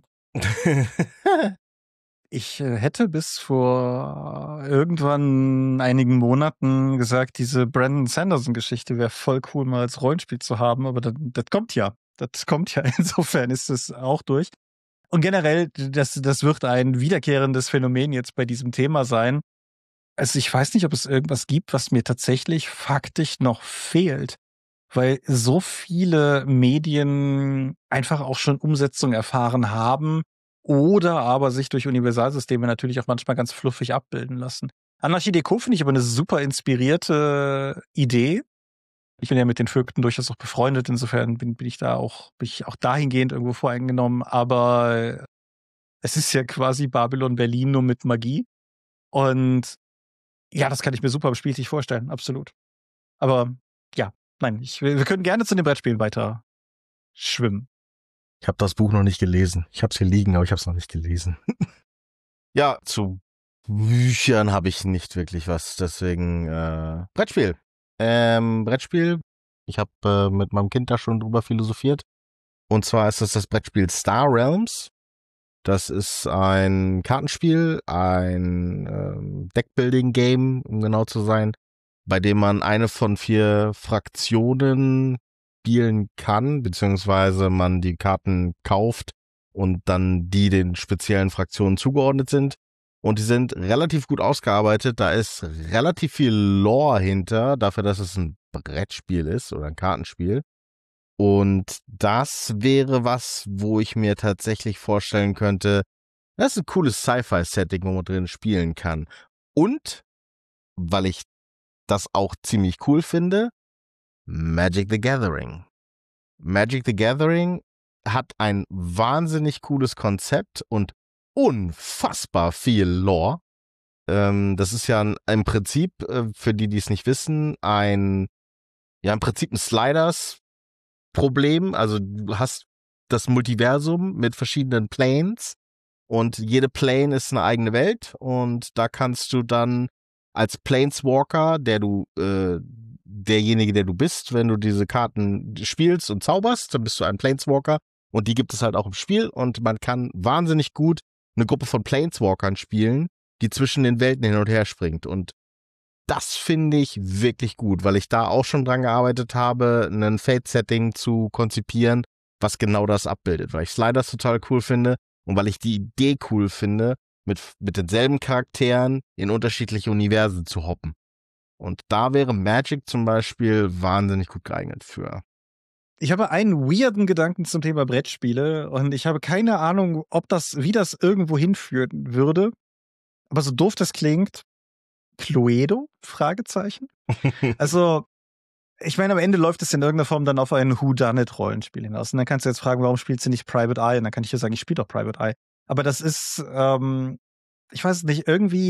Ich hätte bis vor irgendwann einigen Monaten gesagt, diese Brandon Sanderson-Geschichte wäre voll cool, mal als Rollenspiel zu haben, aber das kommt ja. Das kommt ja. Insofern ist es auch durch. Und generell, das wird ein wiederkehrendes Phänomen jetzt bei diesem Thema sein. Also ich weiß nicht, ob es irgendwas gibt, was mir tatsächlich faktisch noch fehlt, weil so viele Medien einfach auch schon Umsetzung erfahren haben oder aber sich durch Universalsysteme natürlich auch manchmal ganz fluffig abbilden lassen. Anarchie Deco finde ich aber eine super inspirierte Idee. Ich bin ja mit den Vögten durchaus auch befreundet, insofern bin ich auch dahingehend irgendwo voreingenommen, aber es ist ja quasi Babylon Berlin nur mit Magie. Und ja, das kann ich mir super am Spieltisch vorstellen, absolut. Aber ja, nein, wir können gerne zu den Brettspielen weiter schwimmen. Ich habe das Buch noch nicht gelesen. Ich habe es hier liegen, aber ich habe es noch nicht gelesen. Ja, zu Büchern habe ich nicht wirklich was, deswegen Brettspiel. Brettspiel. Ich habe mit meinem Kind da schon drüber philosophiert. Und zwar ist das Brettspiel Star Realms. Das ist ein Kartenspiel, ein Deckbuilding-Game, um genau zu sein, bei dem man eine von 4 Fraktionen spielen kann, beziehungsweise man die Karten kauft und dann die den speziellen Fraktionen zugeordnet sind. Und die sind relativ gut ausgearbeitet. Da ist relativ viel Lore hinter, dafür, dass es ein Brettspiel ist oder ein Kartenspiel. Und das wäre was, wo ich mir tatsächlich vorstellen könnte, das ist ein cooles Sci-Fi-Setting, wo man drin spielen kann. Und, weil ich das auch ziemlich cool finde, Magic the Gathering. Magic the Gathering hat ein wahnsinnig cooles Konzept und unfassbar viel Lore. Das ist ja im Prinzip, für die es nicht wissen, im Prinzip ein Sliders-Problem. Also du hast das Multiversum mit verschiedenen Planes und jede Plane ist eine eigene Welt und da kannst du dann als Planeswalker, derjenige, der du bist, wenn du diese Karten spielst und zauberst, dann bist du ein Planeswalker und die gibt es halt auch im Spiel und man kann wahnsinnig gut eine Gruppe von Planeswalkern spielen, die zwischen den Welten hin und her springt. Und das finde ich wirklich gut, weil ich da auch schon dran gearbeitet habe, ein Fate-Setting zu konzipieren, was genau das abbildet. Weil ich Sliders total cool finde und weil ich die Idee cool finde, mit denselben Charakteren in unterschiedliche Universen zu hoppen. Und da wäre Magic zum Beispiel wahnsinnig gut geeignet für. Ich habe einen weirden Gedanken zum Thema Brettspiele und ich habe keine Ahnung, wie das irgendwo hinführen würde. Aber so doof das klingt, Cluedo? Fragezeichen. Also, ich meine, am Ende läuft es in irgendeiner Form dann auf ein Whodunit-Rollenspiel hinaus. Und dann kannst du jetzt fragen, warum spielst du nicht Private Eye? Und dann kann ich dir sagen, ich spiele doch Private Eye. Aber das ist, ich weiß nicht, irgendwie,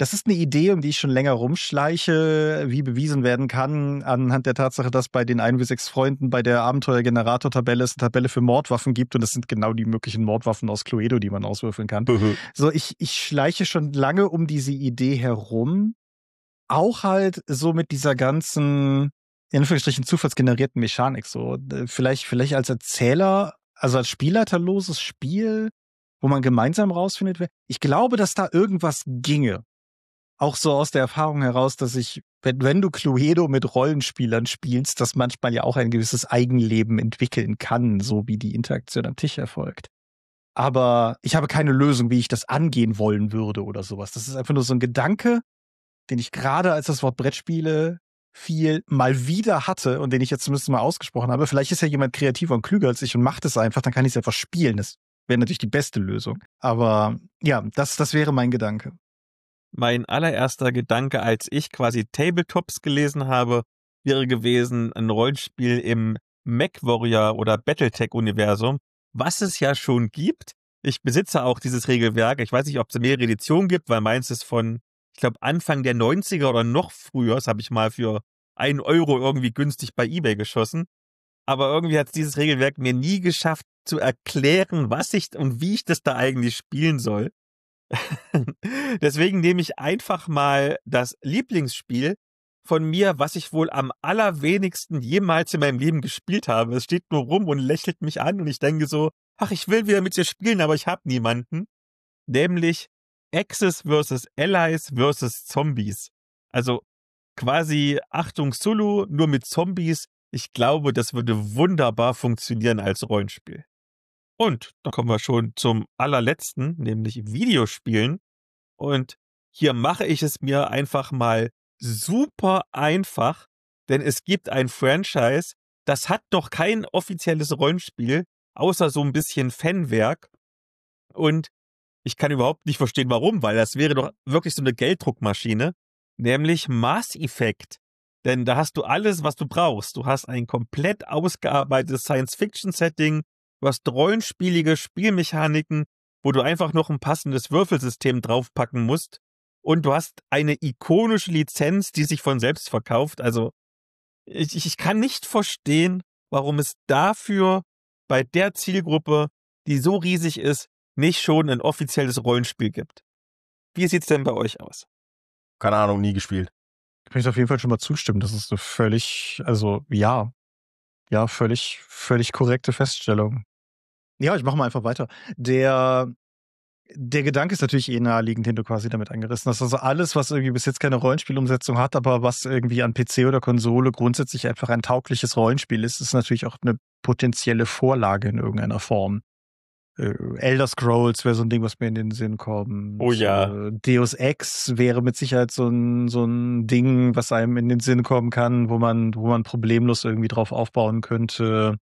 das ist eine Idee, um die ich schon länger rumschleiche, wie bewiesen werden kann, anhand der Tatsache, dass bei den 1 bis 6 Freunden bei der Abenteuergenerator-Tabelle es eine Tabelle für Mordwaffen gibt und das sind genau die möglichen Mordwaffen aus Cluedo, die man auswürfeln kann. So, ich schleiche schon lange um diese Idee herum. Auch halt so mit dieser ganzen, in Anführungsstrichen, zufallsgenerierten Mechanik. So, vielleicht als Erzähler, also als spielleiterloses Spiel, wo man gemeinsam rausfindet, ich glaube, dass da irgendwas ginge. Auch so aus der Erfahrung heraus, dass wenn du Cluedo mit Rollenspielern spielst, das manchmal ja auch ein gewisses Eigenleben entwickeln kann, so wie die Interaktion am Tisch erfolgt. Aber ich habe keine Lösung, wie ich das angehen wollen würde oder sowas. Das ist einfach nur so ein Gedanke, den ich gerade als das Wort Brettspiele viel mal wieder hatte und den ich jetzt zumindest mal ausgesprochen habe. Vielleicht ist ja jemand kreativer und klüger als ich und macht es einfach, dann kann ich es einfach spielen. Das wäre natürlich die beste Lösung. Aber ja, das wäre mein Gedanke. Mein allererster Gedanke, als ich quasi Tabletops gelesen habe, wäre gewesen, ein Rollenspiel im MechWarrior oder Battletech-Universum, was es ja schon gibt. Ich besitze auch dieses Regelwerk. Ich weiß nicht, ob es mehrere Editionen gibt, weil meins ist von, ich glaube, Anfang der 90er oder noch früher. Das habe ich mal für 1 Euro irgendwie günstig bei eBay geschossen. Aber irgendwie hat dieses Regelwerk mir nie geschafft zu erklären, was ich und wie ich das da eigentlich spielen soll. Deswegen nehme ich einfach mal das Lieblingsspiel von mir, was ich wohl am allerwenigsten jemals in meinem Leben gespielt habe. Es steht nur rum und lächelt mich an und ich denke so, ach, ich will wieder mit dir spielen, aber ich habe niemanden. Nämlich Axis vs. Allies vs. Zombies. Also quasi Achtung Zulu, nur mit Zombies. Ich glaube, das würde wunderbar funktionieren als Rollenspiel. Und da kommen wir schon zum allerletzten, nämlich Videospielen. Und hier mache ich es mir einfach mal super einfach, denn es gibt ein Franchise, das hat noch kein offizielles Rollenspiel, außer so ein bisschen Fanwerk. Und ich kann überhaupt nicht verstehen, warum, weil das wäre doch wirklich so eine Gelddruckmaschine, nämlich Mass Effect. Denn da hast du alles, was du brauchst. Du hast ein komplett ausgearbeitetes Science-Fiction-Setting, du hast rollenspielige Spielmechaniken, wo du einfach noch ein passendes Würfelsystem draufpacken musst. Und du hast eine ikonische Lizenz, die sich von selbst verkauft. Also ich kann nicht verstehen, warum es dafür bei der Zielgruppe, die so riesig ist, nicht schon ein offizielles Rollenspiel gibt. Wie sieht's denn bei euch aus? Keine Ahnung, nie gespielt. Ich möchte auf jeden Fall schon mal zustimmen. Das ist eine völlig korrekte Feststellung. Ja, ich mache mal einfach weiter. Der Gedanke ist natürlich naheliegend, den du quasi damit angerissen hast. Also alles, was irgendwie bis jetzt keine Rollenspielumsetzung hat, aber was irgendwie an PC oder Konsole grundsätzlich einfach ein taugliches Rollenspiel ist, ist natürlich auch eine potenzielle Vorlage in irgendeiner Form. Elder Scrolls wäre so ein Ding, was mir in den Sinn kommt. Oh ja. Deus Ex wäre mit Sicherheit so ein Ding, was einem in den Sinn kommen kann, wo man problemlos irgendwie drauf aufbauen könnte.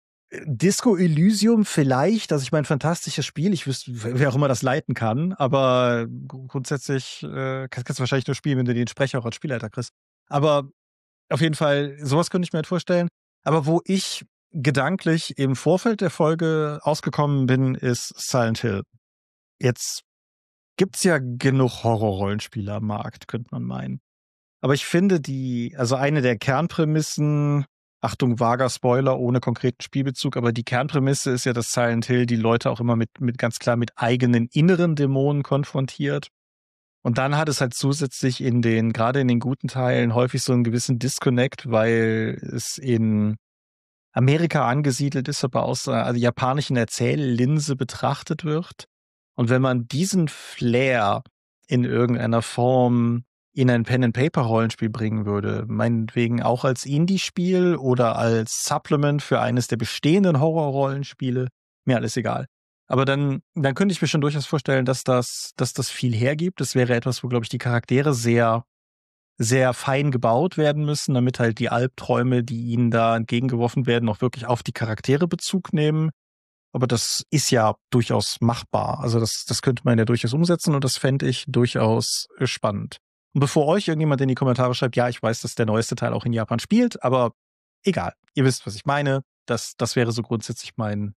Disco Elysium vielleicht, also ich meine, fantastisches Spiel, ich wüsste, wer auch immer das leiten kann, aber grundsätzlich kannst du wahrscheinlich nur spielen, wenn du den Sprecher auch als Spielleiter kriegst. Aber auf jeden Fall, sowas könnte ich mir halt vorstellen. Aber wo ich gedanklich im Vorfeld der Folge ausgekommen bin, ist Silent Hill. Jetzt gibt's ja genug Horror-Rollenspiele am Markt, könnte man meinen. Aber ich finde also eine der Kernprämissen, Achtung, vager Spoiler, ohne konkreten Spielbezug, aber die Kernprämisse ist ja, dass Silent Hill die Leute auch immer mit ganz klar mit eigenen inneren Dämonen konfrontiert. Und dann hat es halt zusätzlich gerade in den guten Teilen häufig so einen gewissen Disconnect, weil es in Amerika angesiedelt ist, aber aus einer japanischen Erzähllinse betrachtet wird. Und wenn man diesen Flair in irgendeiner Form in ein Pen-and-Paper-Rollenspiel bringen würde, meinetwegen auch als Indie-Spiel oder als Supplement für eines der bestehenden Horror-Rollenspiele, mir alles egal. Aber dann könnte ich mir schon durchaus vorstellen, dass das viel hergibt. Das wäre etwas, wo, glaube ich, die Charaktere sehr, sehr fein gebaut werden müssen, damit halt die Albträume, die ihnen da entgegengeworfen werden, auch wirklich auf die Charaktere Bezug nehmen. Aber das ist ja durchaus machbar. Also das könnte man ja durchaus umsetzen und das fände ich durchaus spannend. Und bevor euch irgendjemand in die Kommentare schreibt, ja, ich weiß, dass der neueste Teil auch in Japan spielt, aber egal. Ihr wisst, was ich meine. Das wäre so grundsätzlich mein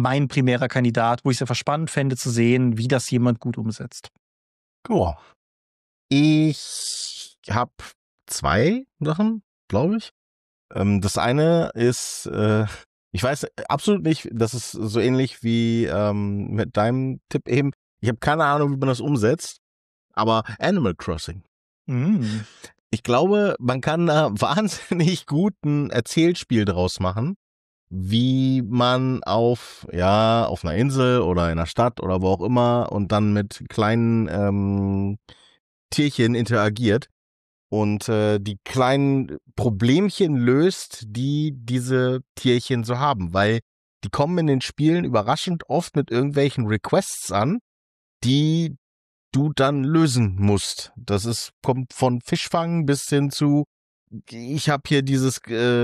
primärer Kandidat, wo ich es einfach spannend fände zu sehen, wie das jemand gut umsetzt. Joa. Ich habe 2 Sachen, glaube ich. Das eine ist, ich weiß absolut nicht, das ist so ähnlich wie mit deinem Tipp eben. Ich habe keine Ahnung, wie man das umsetzt, aber Animal Crossing. Mm. Ich glaube, man kann da wahnsinnig gut ein Erzählspiel draus machen, wie man auf einer Insel oder in einer Stadt oder wo auch immer und dann mit kleinen Tierchen interagiert und die kleinen Problemchen löst, die diese Tierchen so haben, weil die kommen in den Spielen überraschend oft mit irgendwelchen Requests an, die du dann lösen musst. Kommt von Fischfangen bis hin zu, ich habe hier dieses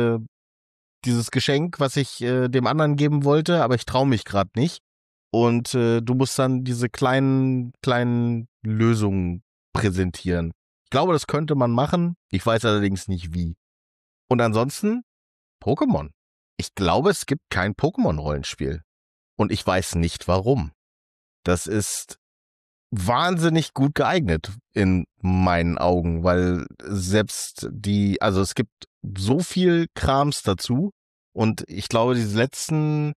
Geschenk, was ich dem anderen geben wollte, aber ich traue mich gerade nicht. Und du musst dann diese kleinen Lösungen präsentieren. Ich glaube, das könnte man machen. Ich weiß allerdings nicht wie. Und ansonsten Pokémon. Ich glaube, es gibt kein Pokémon-Rollenspiel. Und ich weiß nicht warum. Das ist wahnsinnig gut geeignet in meinen Augen, weil selbst es gibt so viel Krams dazu und ich glaube, diese letzten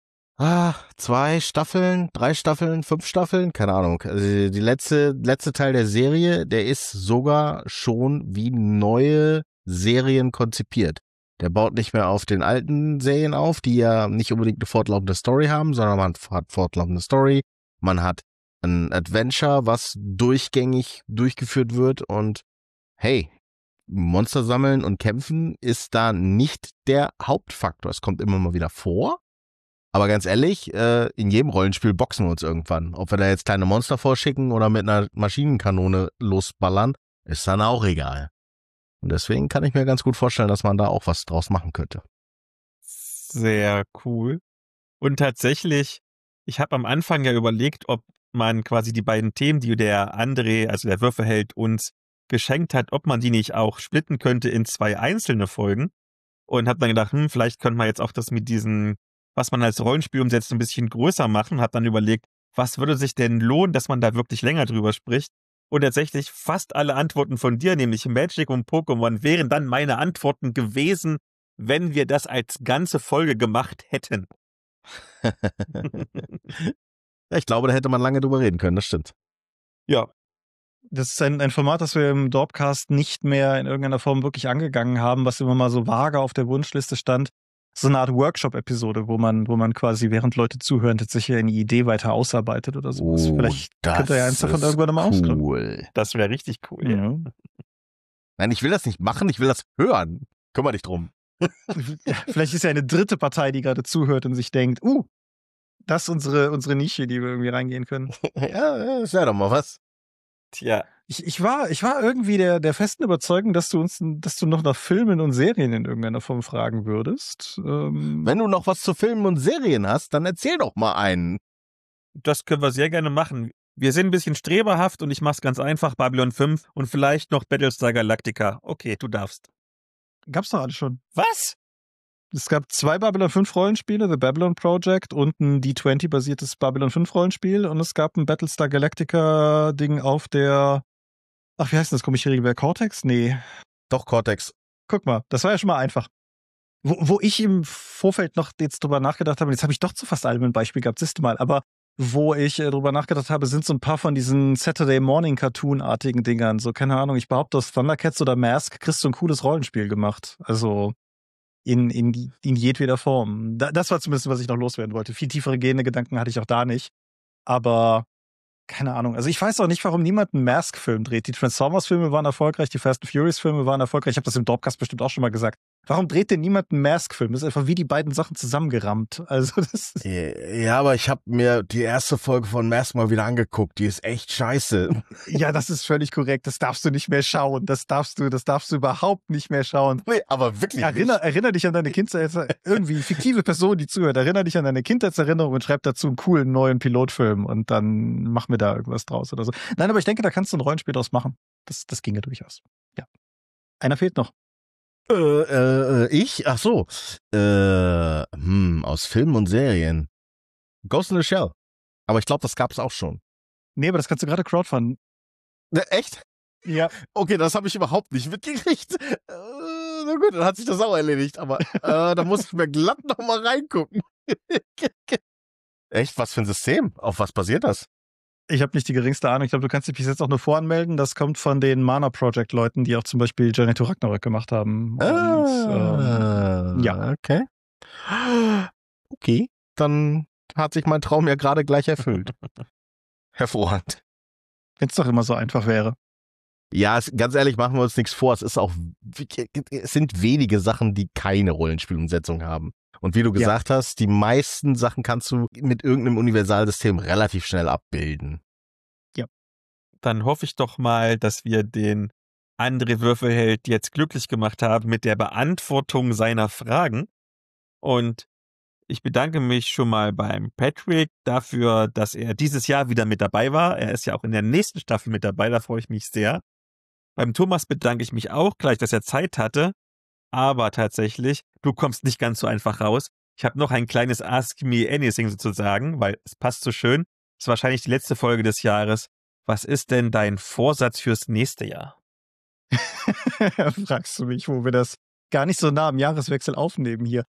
2 Staffeln, 3 Staffeln, 5 Staffeln, keine Ahnung, also die letzte Teil der Serie, der ist sogar schon wie neue Serien konzipiert. Der baut nicht mehr auf den alten Serien auf, die ja nicht unbedingt eine fortlaufende Story haben, sondern man hat fortlaufende Story, man hat ein Adventure, was durchgängig durchgeführt wird und hey, Monster sammeln und kämpfen ist da nicht der Hauptfaktor. Es kommt immer mal wieder vor, aber ganz ehrlich, in jedem Rollenspiel boxen wir uns irgendwann. Ob wir da jetzt kleine Monster vorschicken oder mit einer Maschinenkanone losballern, ist dann auch egal. Und deswegen kann ich mir ganz gut vorstellen, dass man da auch was draus machen könnte. Sehr cool. Und tatsächlich, ich habe am Anfang ja überlegt, ob man quasi die beiden Themen, die der André, also der Würfelheld, uns geschenkt hat, ob man die nicht auch splitten könnte in 2 einzelne Folgen. Und habe dann gedacht, vielleicht könnte man jetzt auch das mit diesen, was man als Rollenspiel umsetzt, ein bisschen größer machen. Habe dann überlegt, was würde sich denn lohnen, dass man da wirklich länger drüber spricht. Und tatsächlich fast alle Antworten von dir, nämlich Magic und Pokémon, wären dann meine Antworten gewesen, wenn wir das als ganze Folge gemacht hätten. Ich glaube, da hätte man lange drüber reden können, das stimmt. Ja. Das ist ein Format, das wir im Dorpcast nicht mehr in irgendeiner Form wirklich angegangen haben, was immer mal so vage auf der Wunschliste stand. So eine Art Workshop-Episode, wo man quasi, während Leute zuhören, tatsächlich eine Idee weiter ausarbeitet oder sowas. Vielleicht könnt ihr ja eins davon irgendwann mal ausgründen. Cool. Das wäre richtig cool, ja. Nein, ich will das nicht machen, ich will das hören. Kümmer dich drum. Vielleicht ist ja eine dritte Partei, die gerade zuhört und sich denkt, das ist unsere Nische, die wir irgendwie reingehen können. Ja, ist ja doch mal was. Tja. Ich war irgendwie der festen Überzeugung, dass du noch nach Filmen und Serien in irgendeiner Form fragen würdest. Wenn du noch was zu Filmen und Serien hast, dann erzähl doch mal einen. Das können wir sehr gerne machen. Wir sind ein bisschen streberhaft und ich mach's ganz einfach, Babylon 5 und vielleicht noch Battlestar Galactica. Okay, du darfst. Gab's doch alles schon. Was? Es gab 2 Babylon 5 Rollenspiele, The Babylon Project und ein D20-basiertes Babylon 5 Rollenspiel und es gab ein Battlestar Galactica-Ding auf der, wie heißt das komische Regelwerk? Cortex? Nee. Doch, Cortex. Guck mal, das war ja schon mal einfach. Wo ich im Vorfeld noch jetzt drüber nachgedacht habe, jetzt habe ich doch zu fast allem ein Beispiel gehabt, siehst du mal, aber wo ich drüber nachgedacht habe, sind so ein paar von diesen Saturday Morning Cartoon-artigen Dingern, so keine Ahnung, ich behaupte, aus Thundercats oder Mask kriegst du ein cooles Rollenspiel gemacht, also in jedweder Form. Das war zumindest, was ich noch loswerden wollte. Viel tiefere gehende Gedanken hatte ich auch da nicht, aber keine Ahnung. Also ich weiß auch nicht, warum niemand einen Mask-Film dreht. Die Transformers-Filme waren erfolgreich, die Fast and Furious-Filme waren erfolgreich. Ich habe das im Dorpcast bestimmt auch schon mal gesagt. Warum dreht denn niemand einen Mask-Film? Das ist einfach wie die beiden Sachen zusammengerammt. Also das ist Ja, aber ich habe mir die erste Folge von Mask mal wieder angeguckt. Die ist echt scheiße. Ja, das ist völlig korrekt. Das darfst du nicht mehr schauen. Das darfst du überhaupt nicht mehr schauen. Nee, aber wirklich Erinner dich an deine Kindheit, irgendwie fiktive Person, die zuhört. Erinner dich an deine Kindheitserinnerung und schreib dazu einen coolen neuen Pilotfilm und dann mach mir da irgendwas draus oder so. Nein, aber ich denke, da kannst du ein Rollenspiel draus machen. Das ginge durchaus. Ja. Einer fehlt noch. Ich? Ach so. Aus Filmen und Serien. Ghost in the Shell. Aber ich glaube, das gab's auch schon. Nee, aber das kannst du gerade crowdfunden. Echt? Ja. Okay, das habe ich überhaupt nicht mitgekriegt. Na gut, dann hat sich das auch erledigt, aber da muss ich mir glatt nochmal reingucken. Echt? Was für ein System? Auf was basiert das? Ich habe nicht die geringste Ahnung. Ich glaube, du kannst dich bis jetzt auch nur voranmelden. Das kommt von den Mana Project Leuten, die auch zum Beispiel Journey to Ragnarök gemacht haben. Ja. Okay. Okay, dann hat sich mein Traum ja gerade gleich erfüllt. Hervorragend. Wenn es doch immer so einfach wäre. Ja, ganz ehrlich, machen wir uns nichts vor. Es sind wenige Sachen, die keine Rollenspielumsetzung haben. Und wie du gesagt hast, die meisten Sachen kannst du mit irgendeinem Universalsystem relativ schnell abbilden. Ja. Dann hoffe ich doch mal, dass wir den André Würfelheld jetzt glücklich gemacht haben mit der Beantwortung seiner Fragen. Und ich bedanke mich schon mal beim Patrick dafür, dass er dieses Jahr wieder mit dabei war. Er ist ja auch in der nächsten Staffel mit dabei, da freue ich mich sehr. Beim Thomas bedanke ich mich auch gleich, dass er Zeit hatte. Aber tatsächlich, du kommst nicht ganz so einfach raus. Ich habe noch ein kleines Ask Me Anything sozusagen, weil es passt so schön. Das ist wahrscheinlich die letzte Folge des Jahres. Was ist denn dein Vorsatz fürs nächste Jahr? Fragst du mich, wo wir das gar nicht so nah am Jahreswechsel aufnehmen hier.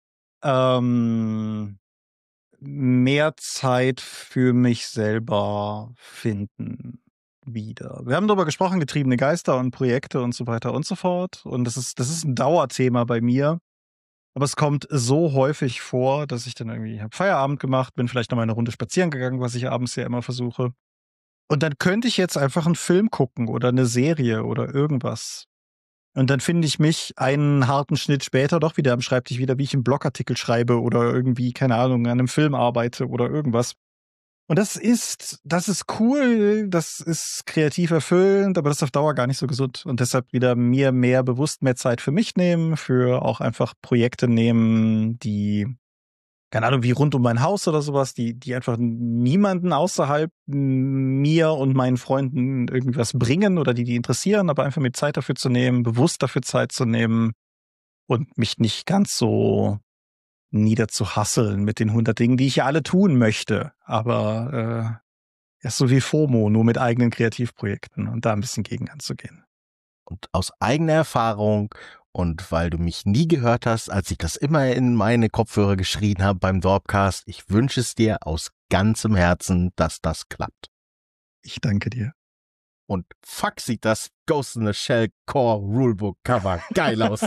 Mehr Zeit für mich selber finden wieder. Wir haben darüber gesprochen, getriebene Geister und Projekte und so weiter und so fort. Und das ist ein Dauerthema bei mir. Aber es kommt so häufig vor, dass ich dann irgendwie habe Feierabend gemacht, bin vielleicht noch mal eine Runde spazieren gegangen, was ich abends ja immer versuche. Und dann könnte ich jetzt einfach einen Film gucken oder eine Serie oder irgendwas. Und dann finde ich mich einen harten Schnitt später doch wieder am Schreibtisch wieder, wie ich einen Blogartikel schreibe oder irgendwie, keine Ahnung, an einem Film arbeite oder irgendwas. Und das ist cool, das ist kreativ erfüllend, aber das ist auf Dauer gar nicht so gesund. Und deshalb wieder mir mehr bewusst mehr Zeit für mich nehmen, für auch einfach Projekte nehmen, die, keine Ahnung, wie rund um mein Haus oder sowas, die einfach niemanden außerhalb mir und meinen Freunden irgendwas bringen oder die interessieren, aber einfach mir Zeit dafür zu nehmen, bewusst dafür Zeit zu nehmen und mich nicht ganz so niederzuhasseln mit den 100 Dingen, die ich ja alle tun möchte. Aber ist so wie FOMO, nur mit eigenen Kreativprojekten und da ein bisschen gegen anzugehen. Und aus eigener Erfahrung und weil du mich nie gehört hast, als ich das immer in meine Kopfhörer geschrien habe beim Dorpcast, ich wünsche es dir aus ganzem Herzen, dass das klappt. Ich danke dir. Und fuck, sieht das Ghost in the Shell Core Rulebook Cover geil aus.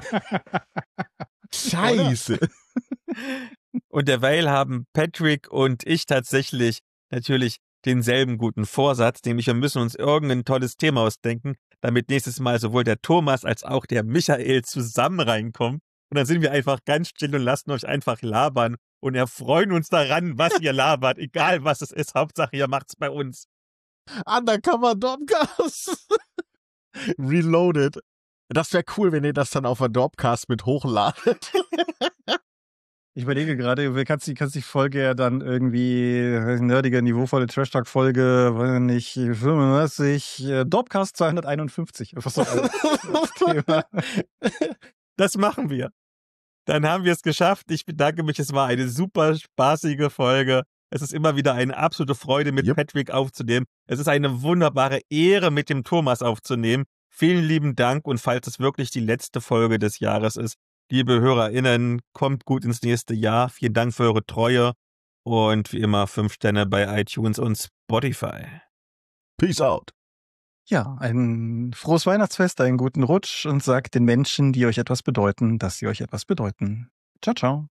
Scheiße. Und derweil haben Patrick und ich tatsächlich natürlich denselben guten Vorsatz, nämlich wir müssen uns irgendein tolles Thema ausdenken, damit nächstes Mal sowohl der Thomas als auch der Michael zusammen reinkommen. Und dann sind wir einfach ganz still und lassen euch einfach labern und erfreuen uns daran, was ihr labert, egal was es ist. Hauptsache, ihr macht's bei uns. Undercover Dorpcast. Reloaded. Das wäre cool, wenn ihr das dann auf der Dorpcast mit hochladet. Ich überlege gerade, du kannst die Folge ja dann irgendwie, nerdige, niveauvolle Trash-Talk-Folge, weiß nicht, 35, Dorpcast 251. Was so das Thema. Das machen wir. Dann haben wir es geschafft. Ich bedanke mich. Es war eine super spaßige Folge. Es ist immer wieder eine absolute Freude, mit Patrick aufzunehmen. Es ist eine wunderbare Ehre, mit dem Thomas aufzunehmen. Vielen lieben Dank. Und falls es wirklich die letzte Folge des Jahres ist, liebe HörerInnen, kommt gut ins nächste Jahr. Vielen Dank für eure Treue. Und wie immer 5 Sterne bei iTunes und Spotify. Peace out. Ja, ein frohes Weihnachtsfest, einen guten Rutsch und sagt den Menschen, die euch etwas bedeuten, dass sie euch etwas bedeuten. Ciao, ciao.